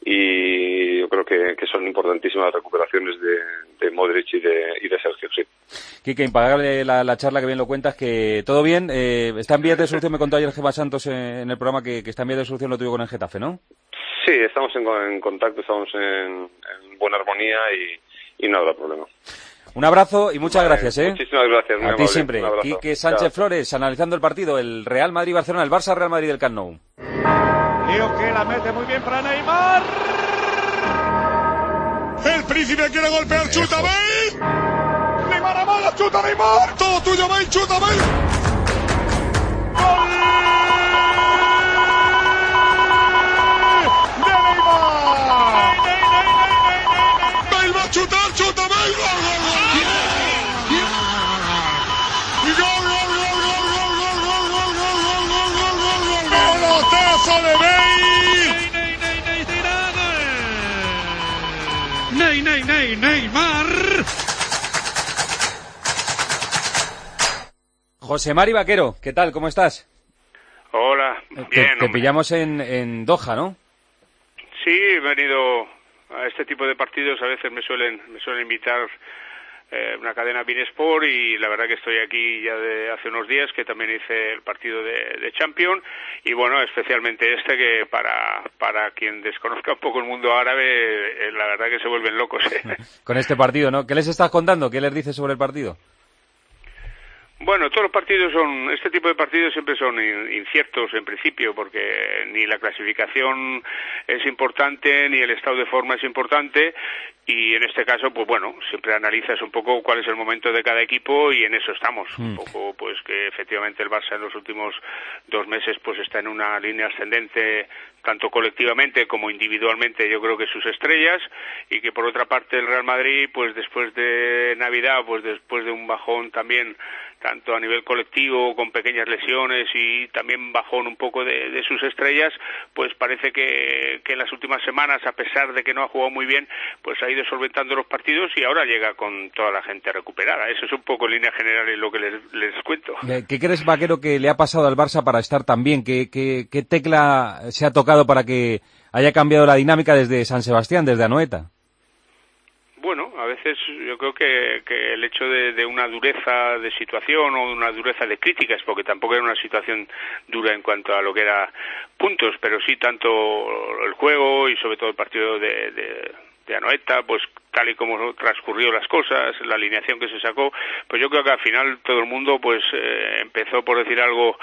Y yo creo que, que son importantísimas las recuperaciones de, de Modric y de, y de Sergio, sí. Quique, impagable la, la charla, que bien lo cuentas, que todo bien. Eh, está en vías de solución, me contó ayer Gemma Santos en, en el programa que, que está en vías de solución lo tuyo con el Getafe, ¿no? Sí, estamos en, en contacto, estamos en, en buena armonía y, y no habrá problema. Un abrazo y muchas vale, gracias, ¿eh? Muchísimas gracias. A ti siempre. Quique Sánchez Chao. Flores, analizando el partido, el Real Madrid-Barcelona, el Barça-Real Madrid del Camp Nou. Lío que la mete muy bien para Neymar. El príncipe quiere golpear, chuta, Bale. Neymar a mala, chuta, Neymar. Todo tuyo, Bale, chuta, Bale. ¡Gol! ¡De Neymar! Bale va a chutar, chuta, Bale. ¡Gol, gol, gol! de Bale. Ney, Ney, Ney, Neymar. José Mari Vaquero, ¿qué tal? ¿Cómo estás? Hola, bien. Te, te pillamos en, en Doha, ¿no? Sí, he venido a este tipo de partidos, a veces me suelen me suelen invitar eh, una cadena Binesport, y la verdad que estoy aquí ya de hace unos días, que también hice el partido de, de Champions, y bueno, especialmente este, que para para quien desconozca un poco el mundo árabe, eh, la verdad que se vuelven locos. ¿eh? Con este partido, ¿no? ¿Qué les estás contando? ¿Qué les dices sobre el partido? Bueno, todos los partidos son, este tipo de partidos siempre son inciertos en principio, porque ni la clasificación es importante, ni el estado de forma es importante, y en este caso, pues bueno, siempre analizas un poco cuál es el momento de cada equipo y en eso estamos. Mm. Un poco, pues que efectivamente el Barça en los últimos dos meses pues está en una línea ascendente, tanto colectivamente como individualmente, yo creo que sus estrellas, y que por otra parte el Real Madrid, pues después de Navidad, pues después de un bajón también, tanto a nivel colectivo, con pequeñas lesiones y también bajón un poco de, de sus estrellas, pues parece que, que en las últimas semanas, a pesar de que no ha jugado muy bien, pues ha ido solventando los partidos y ahora llega con toda la gente recuperada. Eso es un poco en líneas generales lo que les, les cuento. ¿Qué crees, Vaquero, que le ha pasado al Barça para estar tan bien? ¿Qué, qué, qué tecla se ha tocado para que haya cambiado la dinámica desde San Sebastián, desde Anoeta? Bueno, a veces yo creo que, que el hecho de, de una dureza de situación o de una dureza de críticas, porque tampoco era una situación dura en cuanto a lo que era puntos, pero sí tanto el juego y sobre todo el partido de, de, de Anoeta, pues tal y como transcurrió las cosas, la alineación que se sacó, pues yo creo que al final todo el mundo pues eh, empezó, por decir algo,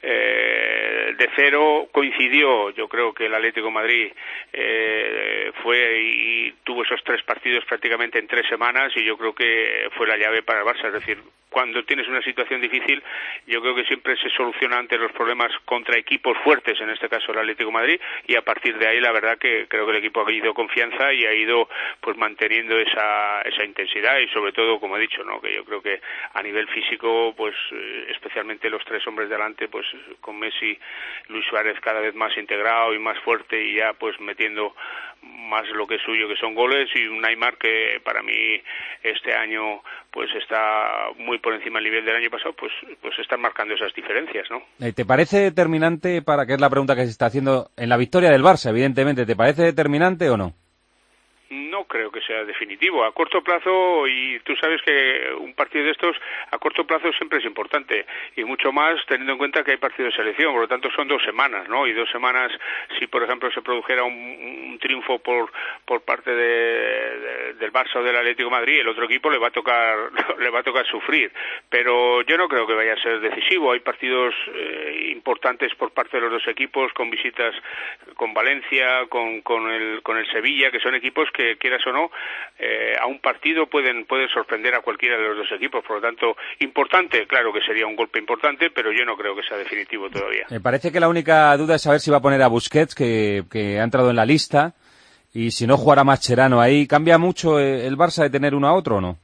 eh, de cero, coincidió, yo creo que el Atlético de Madrid eh, fue y tuvo esos tres partidos prácticamente en tres semanas y yo creo que fue la llave para el Barça, es decir, cuando tienes una situación difícil, yo creo que siempre se soluciona ante los problemas contra equipos fuertes, en este caso el Atlético de Madrid, y a partir de ahí la verdad que creo que el equipo ha ido confianza y ha ido pues manteniendo esa esa intensidad y sobre todo, como he dicho, no, que yo creo que a nivel físico, pues eh, especialmente los tres hombres delante, pues con Messi, Luis Suárez cada vez más integrado y más fuerte y ya pues metiendo más lo que es suyo, que son goles, y un Neymar que para mí este año pues está muy por encima del nivel del año pasado, pues pues están marcando esas diferencias, ¿no? ¿Te parece determinante, para que es la pregunta que se está haciendo, en la victoria del Barça, evidentemente, ¿te parece determinante o no? No creo que sea definitivo. A corto plazo, y tú sabes que un partido de estos a corto plazo siempre es importante, y mucho más teniendo en cuenta que hay partido de selección, por lo tanto son dos semanas, ¿no? Y dos semanas, si por ejemplo se produjera un, un triunfo por por parte de, de, del Barça o del Atlético de Madrid, el otro equipo le va a tocar le va a tocar sufrir, pero yo no creo que vaya a ser decisivo. Hay partidos eh, importantes por parte de los dos equipos, con visitas con Valencia, con con el con el Sevilla, que son equipos que quieras o no, eh, a un partido pueden pueden sorprender a cualquiera de los dos equipos, por lo tanto, importante, claro que sería un golpe importante, pero yo no creo que sea definitivo todavía. Me parece que la única duda es saber si va a poner a Busquets, que, que ha entrado en la lista, y si no jugará Mascherano ahí. ¿Cambia mucho el Barça de tener uno a otro o no?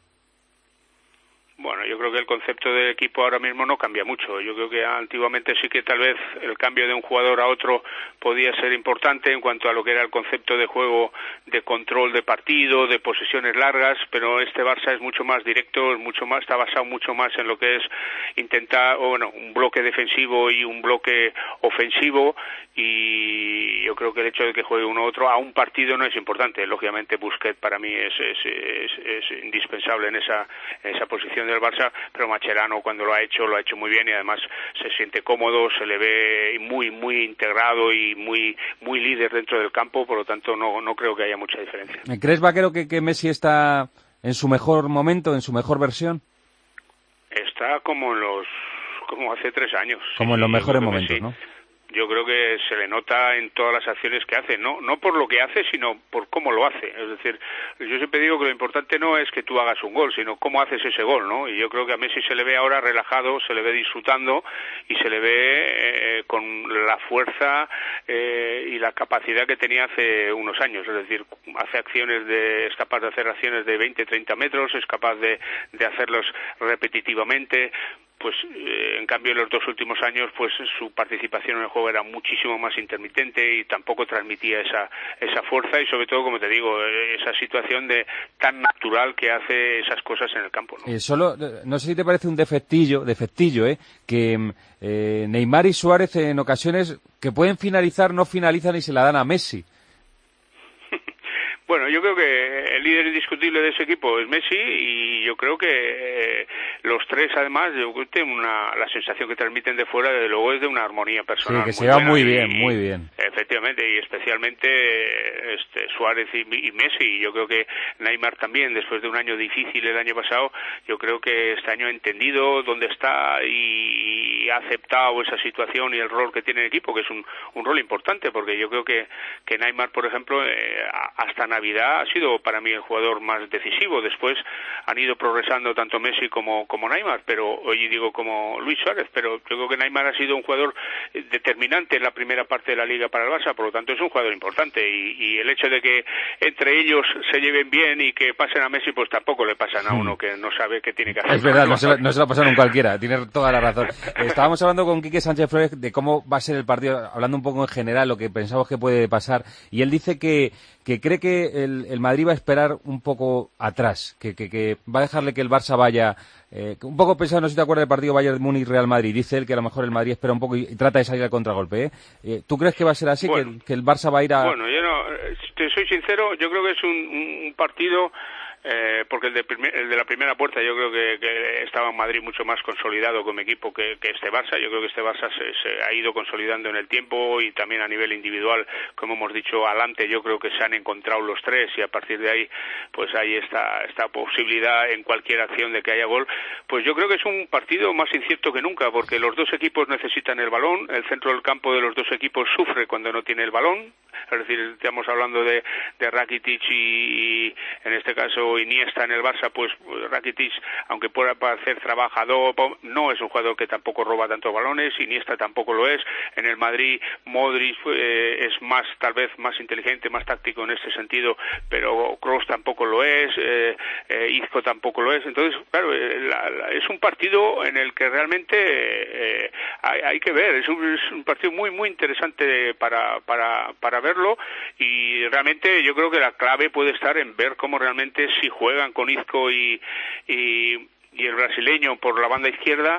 Bueno, yo creo que el concepto del equipo ahora mismo no cambia mucho. Yo creo que antiguamente sí que tal vez el cambio de un jugador a otro podía ser importante en cuanto a lo que era el concepto de juego, de control de partido, de posesiones largas, pero este Barça es mucho más directo, es mucho más, está basado mucho más en lo que es intentar, o bueno, un bloque defensivo y un bloque ofensivo, y yo creo que el hecho de que juegue uno a otro a un partido no es importante. Lógicamente Busquets para mí es, es, es, es indispensable en esa, en esa posición del Barça, pero Mascherano cuando lo ha hecho, lo ha hecho muy bien y además se siente cómodo, se le ve muy muy integrado y muy muy líder dentro del campo, por lo tanto no no creo que haya mucha diferencia. ¿Crees, Vaquero, que, que Messi está en su mejor momento, en su mejor versión? Está como en los como hace tres años. Como sí, en los mejores momentos, sí. ¿no? Yo creo que se le nota en todas las acciones que hace, no no por lo que hace, sino por cómo lo hace. Es decir, yo siempre digo que lo importante no es que tú hagas un gol, sino cómo haces ese gol, ¿no? Y yo creo que a Messi se le ve ahora relajado, se le ve disfrutando y se le ve eh, con la fuerza eh, y la capacidad que tenía hace unos años. Es decir, hace acciones de, es capaz de hacer acciones de veinte, treinta metros, es capaz de, de hacerlos repetitivamente. Pues eh, en cambio en los dos últimos años pues su participación en el juego era muchísimo más intermitente y tampoco transmitía esa esa fuerza y sobre todo, como te digo, esa situación de tan natural que hace esas cosas en el campo, ¿no? Eh, solo, no sé si te parece un defectillo, defectillo, ¿eh? Que eh, Neymar y Suárez en ocasiones que pueden finalizar, no finalizan y se la dan a Messi. Bueno, yo creo que el líder indiscutible de ese equipo es Messi y yo creo que eh, los tres, además, yo creo que tienen una, la sensación que transmiten de fuera, desde luego, es de una armonía personal. Sí, que se muy va buena muy y, bien, muy bien. Eh, efectivamente, y especialmente este Suárez y, y Messi. Yo creo que Neymar también, después de un año difícil el año pasado, yo creo que este año ha entendido dónde está y ha aceptado esa situación y el rol que tiene el equipo, que es un, un rol importante, porque yo creo que, que Neymar, por ejemplo, eh, hasta Navidad ha sido para mí el jugador más decisivo. Después han ido progresando tanto Messi como, como Neymar, pero hoy digo como Luis Suárez, pero yo creo que Neymar ha sido un jugador determinante en la primera parte de la Liga para el Barça, por lo tanto es un jugador importante, y, y el hecho de que entre ellos se lleven bien y que pasen a Messi, pues tampoco le pasan a uno que no sabe qué tiene que hacer. Es verdad, no se, no se lo pasaron cualquiera, tiene toda la razón. Estábamos hablando con Quique Sánchez Flores de cómo va a ser el partido, hablando un poco en general, lo que pensamos que puede pasar, y él dice que, que cree que el, el Madrid va a esperar un poco atrás, que, que, que va a dejarle que el Barça vaya... Eh, un poco pensado, no sé si te acuerdas del partido Bayern Múnich-Real Madrid. Dice él que a lo mejor el Madrid espera un poco y, y trata de salir al contragolpe. ¿eh? Eh, ¿Tú crees que va a ser así? Bueno, que, que el Barça va a ir a...? Bueno, yo no, te soy sincero, yo creo que es un, un partido... Eh, porque el de, primer, el de la primera puerta yo creo que, que estaba en Madrid mucho más consolidado como equipo que, que este Barça. Yo creo que este Barça se, se ha ido consolidando en el tiempo y también a nivel individual, como hemos dicho adelante, yo creo que se han encontrado los tres y a partir de ahí pues hay esta, esta posibilidad en cualquier acción de que haya gol. Pues yo creo que es un partido más incierto que nunca, porque los dos equipos necesitan el balón, el centro del campo de los dos equipos sufre cuando no tiene el balón, es decir, estamos hablando de, de Rakitic y, y en este caso Iniesta en el Barça, pues Rakitic, aunque pueda parecer trabajador, no es un jugador que tampoco roba tantos balones, Iniesta tampoco lo es. En el Madrid, Modric eh, es más, tal vez, más inteligente, más táctico en este sentido, pero Kroos tampoco lo es, eh, eh, Isco tampoco lo es. Entonces, claro, eh, la, la, es un partido en el que realmente eh, hay, hay que ver, es un, es un partido muy, muy interesante para, para, para verlo, y realmente yo creo que la clave puede estar en ver cómo realmente si juegan con Isco y, y, y el brasileño por la banda izquierda,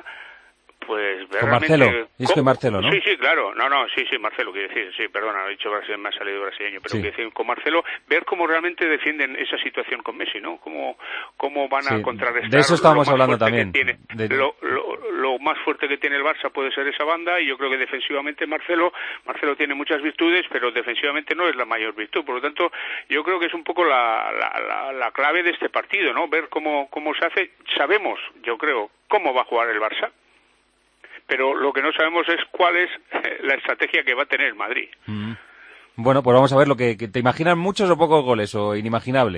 pues con Marcelo, Isco y Marcelo, ¿no? Sí, sí, claro, no, no, sí, sí, Marcelo, quiero decir, sí, perdona, he dicho brasileño, me ha salido brasileño, pero sí. Quiero decir, con Marcelo, ver cómo realmente defienden esa situación con Messi, ¿no? Cómo, cómo van sí. a contrarrestar. De eso estábamos hablando también. Tiene, de... lo, lo, lo más fuerte que tiene el Barça puede ser esa banda, y yo creo que defensivamente Marcelo, Marcelo tiene muchas virtudes, pero defensivamente no es la mayor virtud, por lo tanto, yo creo que es un poco la, la, la, la clave de este partido, ¿no? Ver cómo, cómo se hace, sabemos, yo creo, cómo va a jugar el Barça, pero lo que no sabemos es cuál es la estrategia que va a tener Madrid. Mm. Bueno, pues vamos a ver lo que, que te imaginan muchos o pocos goles, o inimaginable.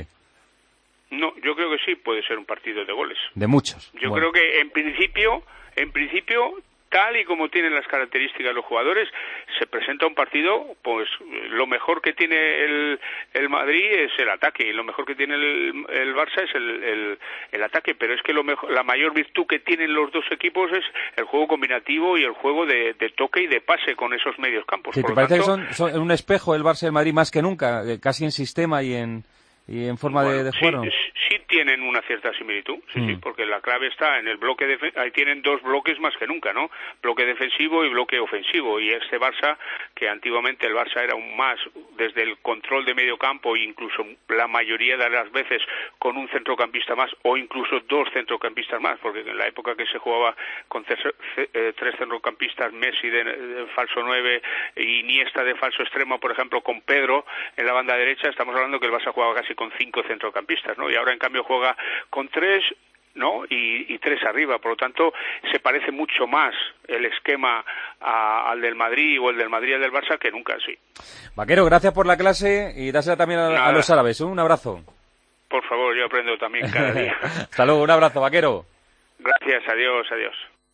No, yo creo que sí puede ser un partido de goles. De muchos. Yo bueno. creo que en principio, en principio, tal y como tienen las características los jugadores, se presenta un partido, pues lo mejor que tiene el, el Madrid es el ataque, y lo mejor que tiene el, el Barça es el, el, el ataque, pero es que lo mejor, la mayor virtud que tienen los dos equipos es el juego combinativo y el juego de, de toque y de pase con esos medios campos. Sí, ¿te parece tanto, que son, son un espejo el Barça y el Madrid más que nunca, casi en sistema y en... y en forma bueno, de, de juego? Sí, sí tienen una cierta similitud, sí, mm. sí, porque la clave está en el bloque, defen- ahí tienen dos bloques más que nunca, ¿no? Bloque defensivo y bloque ofensivo, y este Barça, que antiguamente el Barça era un más desde el control de medio campo, e incluso la mayoría de las veces con un centrocampista más, o incluso dos centrocampistas más, porque en la época que se jugaba con tres, eh, tres centrocampistas, Messi de, de falso nueve, Iniesta de falso extremo, por ejemplo, con Pedro en la banda derecha, estamos hablando que el Barça jugaba casi con cinco centrocampistas, ¿no? Y ahora en cambio juega con tres, ¿no? Y, y tres arriba, por lo tanto se parece mucho más el esquema a, al del Madrid o el del Madrid al del Barça que nunca, sí. Vaquero, gracias por la clase y dásela también a, a los árabes, ¿eh? Un abrazo. Por favor, yo aprendo también cada día. Hasta luego, un abrazo, Vaquero. Gracias, adiós, adiós.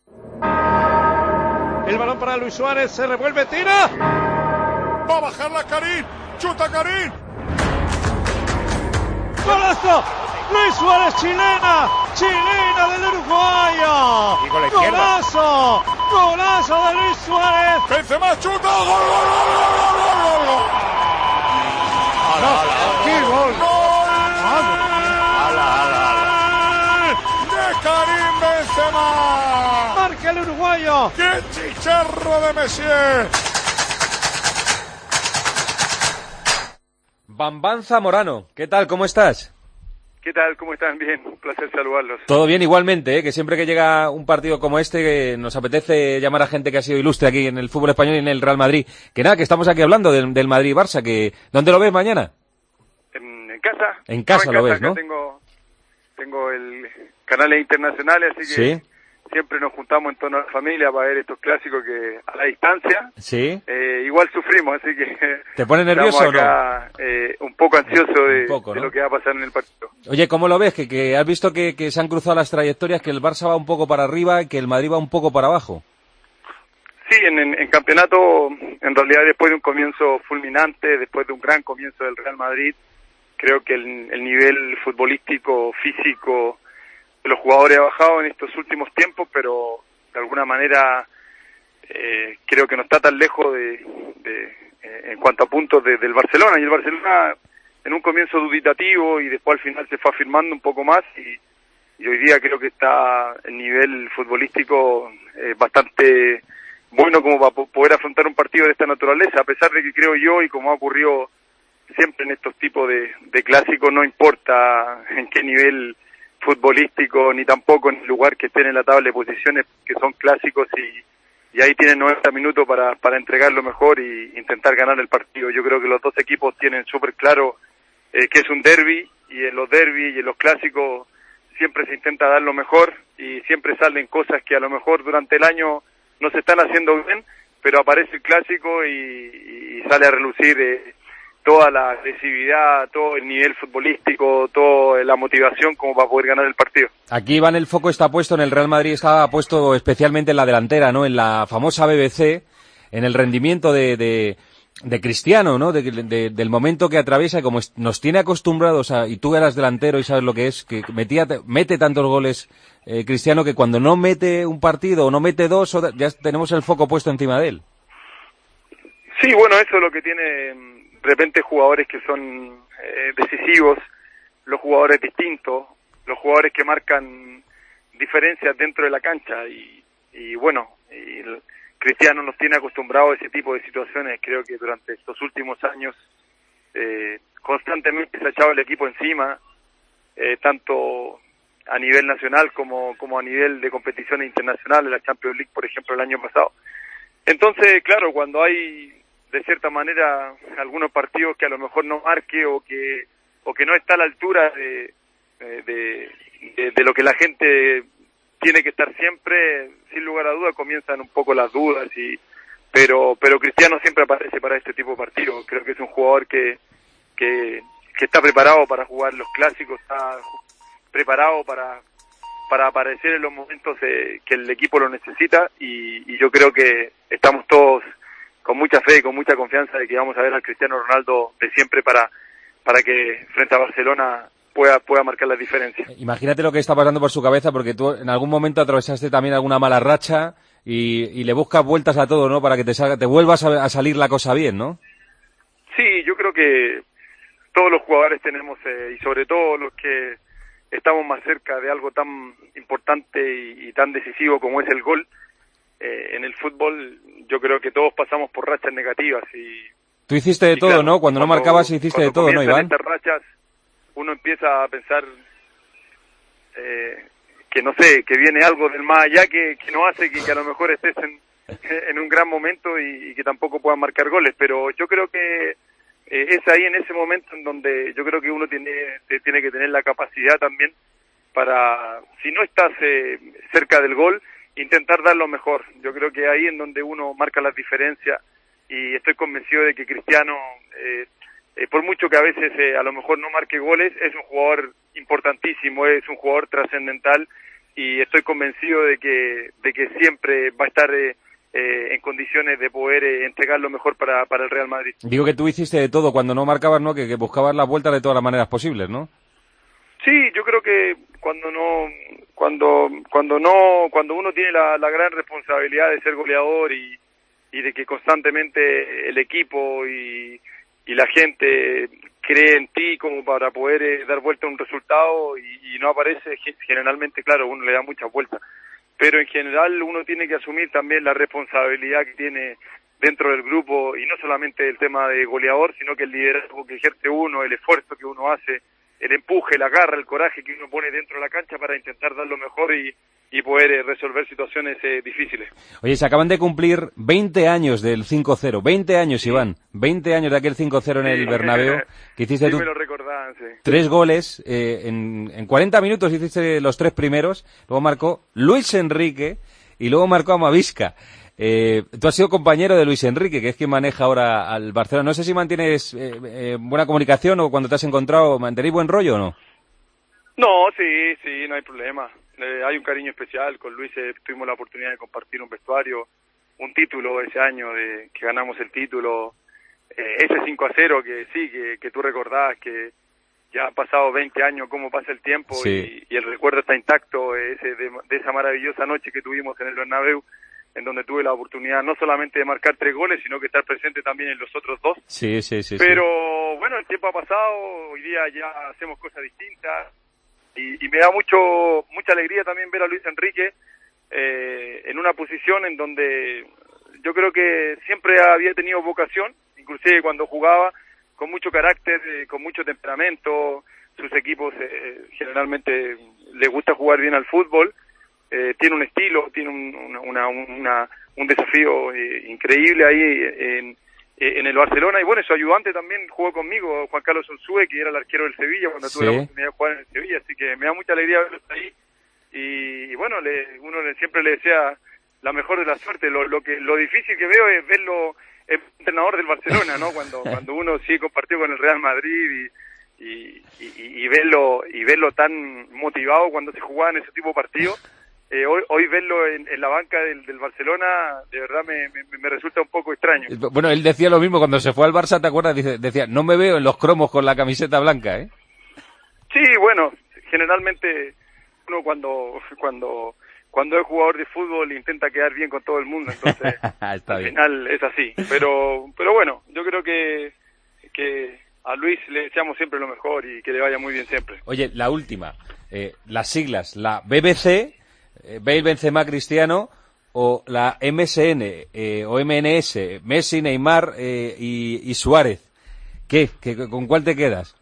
El balón para Luis Suárez, se revuelve, tira. Va a bajar la Karim, chuta Karim. ¡Golazo! Luis Suárez, chilena, chilena del uruguayo. Y con la izquierda. ¡Golazo! ¡Golazo de Luis Suárez! Benzema chuta, gol, gol, gol, gol, gol, gol, gol. ¡Hala, hala! ¡Qué gol! ¡Gol! ¡Hala, hala, hala! ¡De Karim Benzema! ¡Marca el uruguayo! ¡Qué chicharro de Messier! Bambán Zamorano, ¿qué tal? ¿Cómo estás? ¿Qué tal? ¿Cómo están? Bien, un placer saludarlos. Todo bien igualmente, ¿eh? Que siempre que llega un partido como este nos apetece llamar a gente que ha sido ilustre aquí en el fútbol español y en el Real Madrid. Que nada, que estamos aquí hablando del, del Madrid-Barça, que ¿dónde lo ves mañana? En, en casa. En casa no, en lo casa, ves, ¿no? Tengo, tengo el canales internacionales, así que... Sí. Siempre nos juntamos en torno a la familia para ver estos clásicos que a la distancia Sí. eh, igual sufrimos, así que ¿Te pone nervioso estamos acá, o no? Eh, un poco ansioso de, poco, ¿no? de lo que va a pasar en el partido. Oye, ¿cómo lo ves? Que, que has visto que, que se han cruzado las trayectorias, que el Barça va un poco para arriba y que el Madrid va un poco para abajo. Sí, en, en, en campeonato, en realidad después de un comienzo fulminante, después de un gran comienzo del Real Madrid, creo que el, el nivel futbolístico, físico de los jugadores ha bajado en estos últimos tiempos, pero de alguna manera eh, creo que no está tan lejos de, de eh, en cuanto a puntos de, del Barcelona. Y el Barcelona en un comienzo duditativo y después al final se fue afirmando un poco más y, y hoy día creo que está el nivel futbolístico eh, bastante bueno como para poder afrontar un partido de esta naturaleza, a pesar de que creo yo, y como ha ocurrido siempre en estos tipos de, de clásicos, no importa en qué nivel futbolístico ni tampoco en el lugar que estén en la tabla de posiciones, que son clásicos, y, y ahí tienen noventa minutos para, para entregar lo mejor y intentar ganar el partido. Yo creo que los dos equipos tienen súper claro eh, que es un derbi, y en los derbis y en los clásicos siempre se intenta dar lo mejor y siempre salen cosas que a lo mejor durante el año no se están haciendo bien, pero aparece el clásico y, y sale a relucir eh, toda la agresividad, todo el nivel futbolístico, toda la motivación como para poder ganar el partido. Aquí, Iván, el foco está puesto en el Real Madrid, está puesto especialmente en la delantera, ¿no? En la famosa B B C, en el rendimiento de, de, de Cristiano, ¿no? De, de, del momento que atraviesa, y como nos tiene acostumbrados a, y tú eras delantero y sabes lo que es, que metía, mete tantos goles eh, Cristiano, que cuando no mete un partido o no mete dos, ya tenemos el foco puesto encima de él. Sí, bueno, eso es lo que tiene de repente jugadores que son eh, decisivos, los jugadores distintos, los jugadores que marcan diferencias dentro de la cancha, y, y bueno, y el Cristiano nos tiene acostumbrados a ese tipo de situaciones. Creo que durante estos últimos años eh, constantemente se ha echado el equipo encima, eh, tanto a nivel nacional como, como a nivel de competiciones internacionales, la Champions League, por ejemplo, el año pasado. Entonces, claro, cuando hay de cierta manera algunos partidos que a lo mejor no marque o que o que no está a la altura de, de, de, de lo que la gente tiene que estar siempre, sin lugar a dudas comienzan un poco las dudas, y pero pero Cristiano siempre aparece para este tipo de partidos. Creo que es un jugador que que, que está preparado para jugar los clásicos, está preparado para para aparecer en los momentos eh, que el equipo lo necesita, y, y yo creo que estamos todos con mucha fe y con mucha confianza de que vamos a ver al Cristiano Ronaldo de siempre para para que frente a Barcelona pueda pueda marcar la diferencia. Imagínate lo que está pasando por su cabeza, porque tú en algún momento atravesaste también alguna mala racha y, y le buscas vueltas a todo, ¿no? Para que te salga, te vuelvas a, a salir la cosa bien, ¿no? Sí, yo creo que todos los jugadores tenemos, eh, y sobre todo los que estamos más cerca de algo tan importante y, y tan decisivo como es el gol, eh, en el fútbol yo creo que todos pasamos por rachas negativas. y Tú hiciste de y todo, claro, ¿no? Cuando, cuando no marcabas hiciste de todo, ¿no, Iván? Estas rachas, uno empieza a pensar eh, que no sé, que viene algo del más allá que, que no hace que, que a lo mejor estés en, en un gran momento y, y que tampoco puedan marcar goles, pero yo creo que eh, es ahí en ese momento en donde yo creo que uno tiene, tiene que tener la capacidad también para, si no estás eh, cerca del gol, intentar dar lo mejor. Yo creo que ahí en donde uno marca las diferencias, y estoy convencido de que Cristiano, eh, eh, por mucho que a veces eh, a lo mejor no marque goles, es un jugador importantísimo, es un jugador trascendental, y estoy convencido de que de que siempre va a estar eh, eh, en condiciones de poder eh, entregar lo mejor para, para el Real Madrid. Digo que tú hiciste de todo cuando no marcabas, ¿no? Que, que buscabas las vueltas de todas las maneras posibles, ¿no? Sí, yo creo que cuando no, cuando, cuando no, cuando uno tiene la, la gran responsabilidad de ser goleador y, y de que constantemente el equipo y, y la gente cree en ti como para poder eh, dar vuelta a un resultado y, y no aparece, generalmente, claro, uno le da muchas vueltas. Pero en general uno tiene que asumir también la responsabilidad que tiene dentro del grupo, y no solamente el tema de goleador, sino que el liderazgo que ejerce uno, el esfuerzo que uno hace, el empuje, la garra, el coraje que uno pone dentro de la cancha para intentar dar lo mejor y, y poder eh, resolver situaciones eh, difíciles. Oye, se acaban de cumplir veinte años del cinco cero, veinte años, sí. Iván, veinte años de aquel cinco cero en sí, el Bernabéu, que hiciste sí tú me lo recordaban, sí. tres goles, eh, en, en cuarenta minutos hiciste los tres primeros, luego marcó Luis Enrique y luego marcó Amavisca. Eh, tú has sido compañero de Luis Enrique, que es quien maneja ahora al Barcelona. No sé si mantienes eh, eh, buena comunicación o cuando te has encontrado, ¿mantenéis buen rollo o no? No, sí, sí, no hay problema. Eh, hay un cariño especial. Con Luis eh, tuvimos la oportunidad de compartir un vestuario, un título ese año de que ganamos el título. Eh, ese cinco a cero que sí, que, que tú recordás, que ya han pasado veinte años, cómo pasa el tiempo, sí. y, y el recuerdo está intacto ese de, de esa maravillosa noche que tuvimos en el Bernabéu, en donde tuve la oportunidad no solamente de marcar tres goles, sino que estar presente también en los otros dos. Sí, sí, sí. Pero sí. bueno, el tiempo ha pasado, hoy día ya hacemos cosas distintas, y, y me da mucho mucha alegría también ver a Luis Enrique eh, en una posición en donde yo creo que siempre había tenido vocación, inclusive cuando jugaba, con mucho carácter, eh, con mucho temperamento. Sus equipos eh, generalmente les gusta jugar bien al fútbol. Eh, tiene un estilo, tiene un, una, una, una, un desafío eh, increíble ahí en, en el Barcelona, y bueno, su ayudante también jugó conmigo, Juan Carlos Unzúe, que era el arquero del Sevilla cuando sí. tuve la oportunidad de jugar en el Sevilla, así que me da mucha alegría verlo ahí, y, y bueno, le, uno le, siempre le desea la mejor de la suerte. Lo, lo que lo difícil que veo es verlo el entrenador del Barcelona, ¿no? Cuando cuando uno sí compartió con el Real Madrid y, y, y, y verlo y verlo tan motivado cuando se jugaban ese tipo de partidos. Eh, hoy, hoy verlo en, en la banca del, del Barcelona, de verdad me, me, me resulta un poco extraño. Bueno, él decía lo mismo cuando se fue al Barça, ¿te acuerdas? Dice, decía, no me veo en los cromos con la camiseta blanca, ¿eh? Sí, bueno, generalmente uno cuando cuando cuando es jugador de fútbol intenta quedar bien con todo el mundo, entonces Está al bien. final es así. Pero pero bueno, yo creo que que a Luis le deseamos siempre lo mejor y que le vaya muy bien siempre. Oye, la última, eh, las siglas, la B B C, eh, Bale, Benzema, Cristiano, o la M S N eh, o M N S, Messi, Neymar eh, y, y Suárez. ¿Qué? ¿Qué? ¿Con cuál te quedas?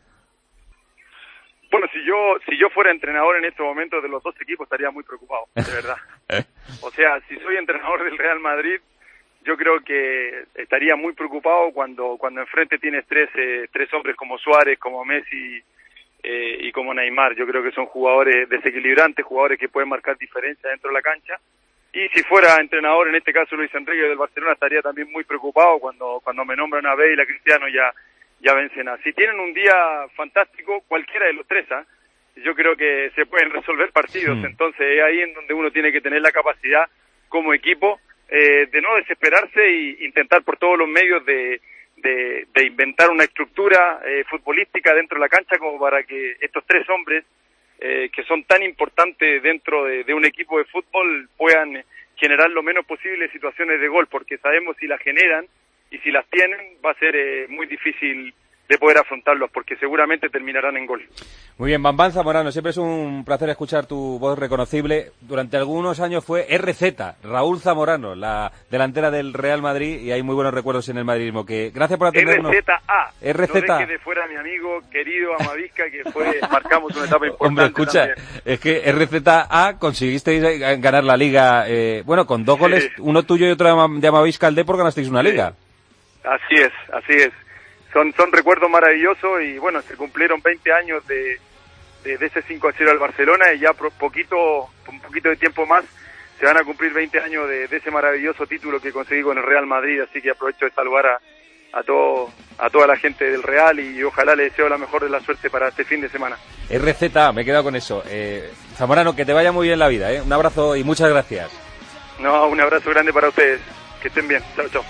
Bueno, si yo si yo fuera entrenador en estos momentos de los dos equipos estaría muy preocupado, de verdad. O sea, si soy entrenador del Real Madrid, yo creo que estaría muy preocupado cuando cuando enfrente tienes tres eh, tres hombres como Suárez, como Messi eh, y como Neymar. Yo creo que son jugadores desequilibrantes, jugadores que pueden marcar diferencia dentro de la cancha. Y si fuera entrenador, en este caso Luis Enrique del Barcelona, estaría también muy preocupado cuando cuando me nombran a Bale y a Cristiano ya ya vencen a. Si tienen un día fantástico, cualquiera de los tres, ¿eh? yo creo que se pueden resolver partidos. Mm. Entonces es ahí en donde uno tiene que tener la capacidad como equipo eh, de no desesperarse e intentar por todos los medios de, de, de inventar una estructura eh, futbolística dentro de la cancha como para que estos tres hombres eh, que son tan importantes dentro de, de un equipo de fútbol puedan generar lo menos posible situaciones de gol, porque sabemos si las generan y si las tienen va a ser eh, muy difícil de poder afrontarlos, porque seguramente terminarán en gol. Muy bien, Bambán Zamorano, siempre es un placer escuchar tu voz reconocible. Durante algunos años fue R Z, Raúl Zamorano, la delantera del Real Madrid, y hay muy buenos recuerdos en el madridismo. Que gracias por atendernos. R Z A. R Z A. No deje de fuera mi amigo querido Amavisca, que fue, marcamos una etapa importante. Hombre, escucha, también. Es que R Z A conseguisteis ganar la Liga, eh, bueno, con dos goles, sí. uno tuyo y otro de Amavisca al Depor, ganasteis una Liga. Sí. Así es, así es. Son son recuerdos maravillosos y bueno, se cumplieron veinte años de, de, de ese cinco a cero al Barcelona y ya por poquito, un poquito de tiempo más se van a cumplir veinte años de, de ese maravilloso título que conseguí con el Real Madrid, así que aprovecho de saludar a, a todo a toda la gente del Real y ojalá le deseo la mejor de la suerte para este fin de semana. R Z A, me he quedado con eso. Eh, Zamorano, que te vaya muy bien la vida, ¿eh? Un abrazo y muchas gracias. No, un abrazo grande para ustedes. Que estén bien. Chao, chao.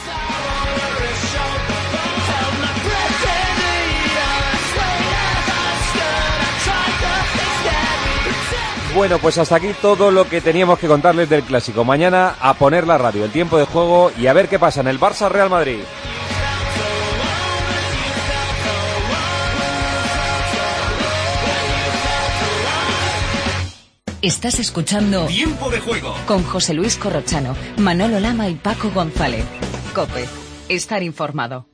Bueno, pues hasta aquí todo lo que teníamos que contarles del Clásico. Mañana a poner la radio, el tiempo de juego y a ver qué pasa en el Barça Real Madrid. Estás escuchando Tiempo de Juego con José Luis Corrochano, Manolo Lama y Paco González. COPE. Estar informado.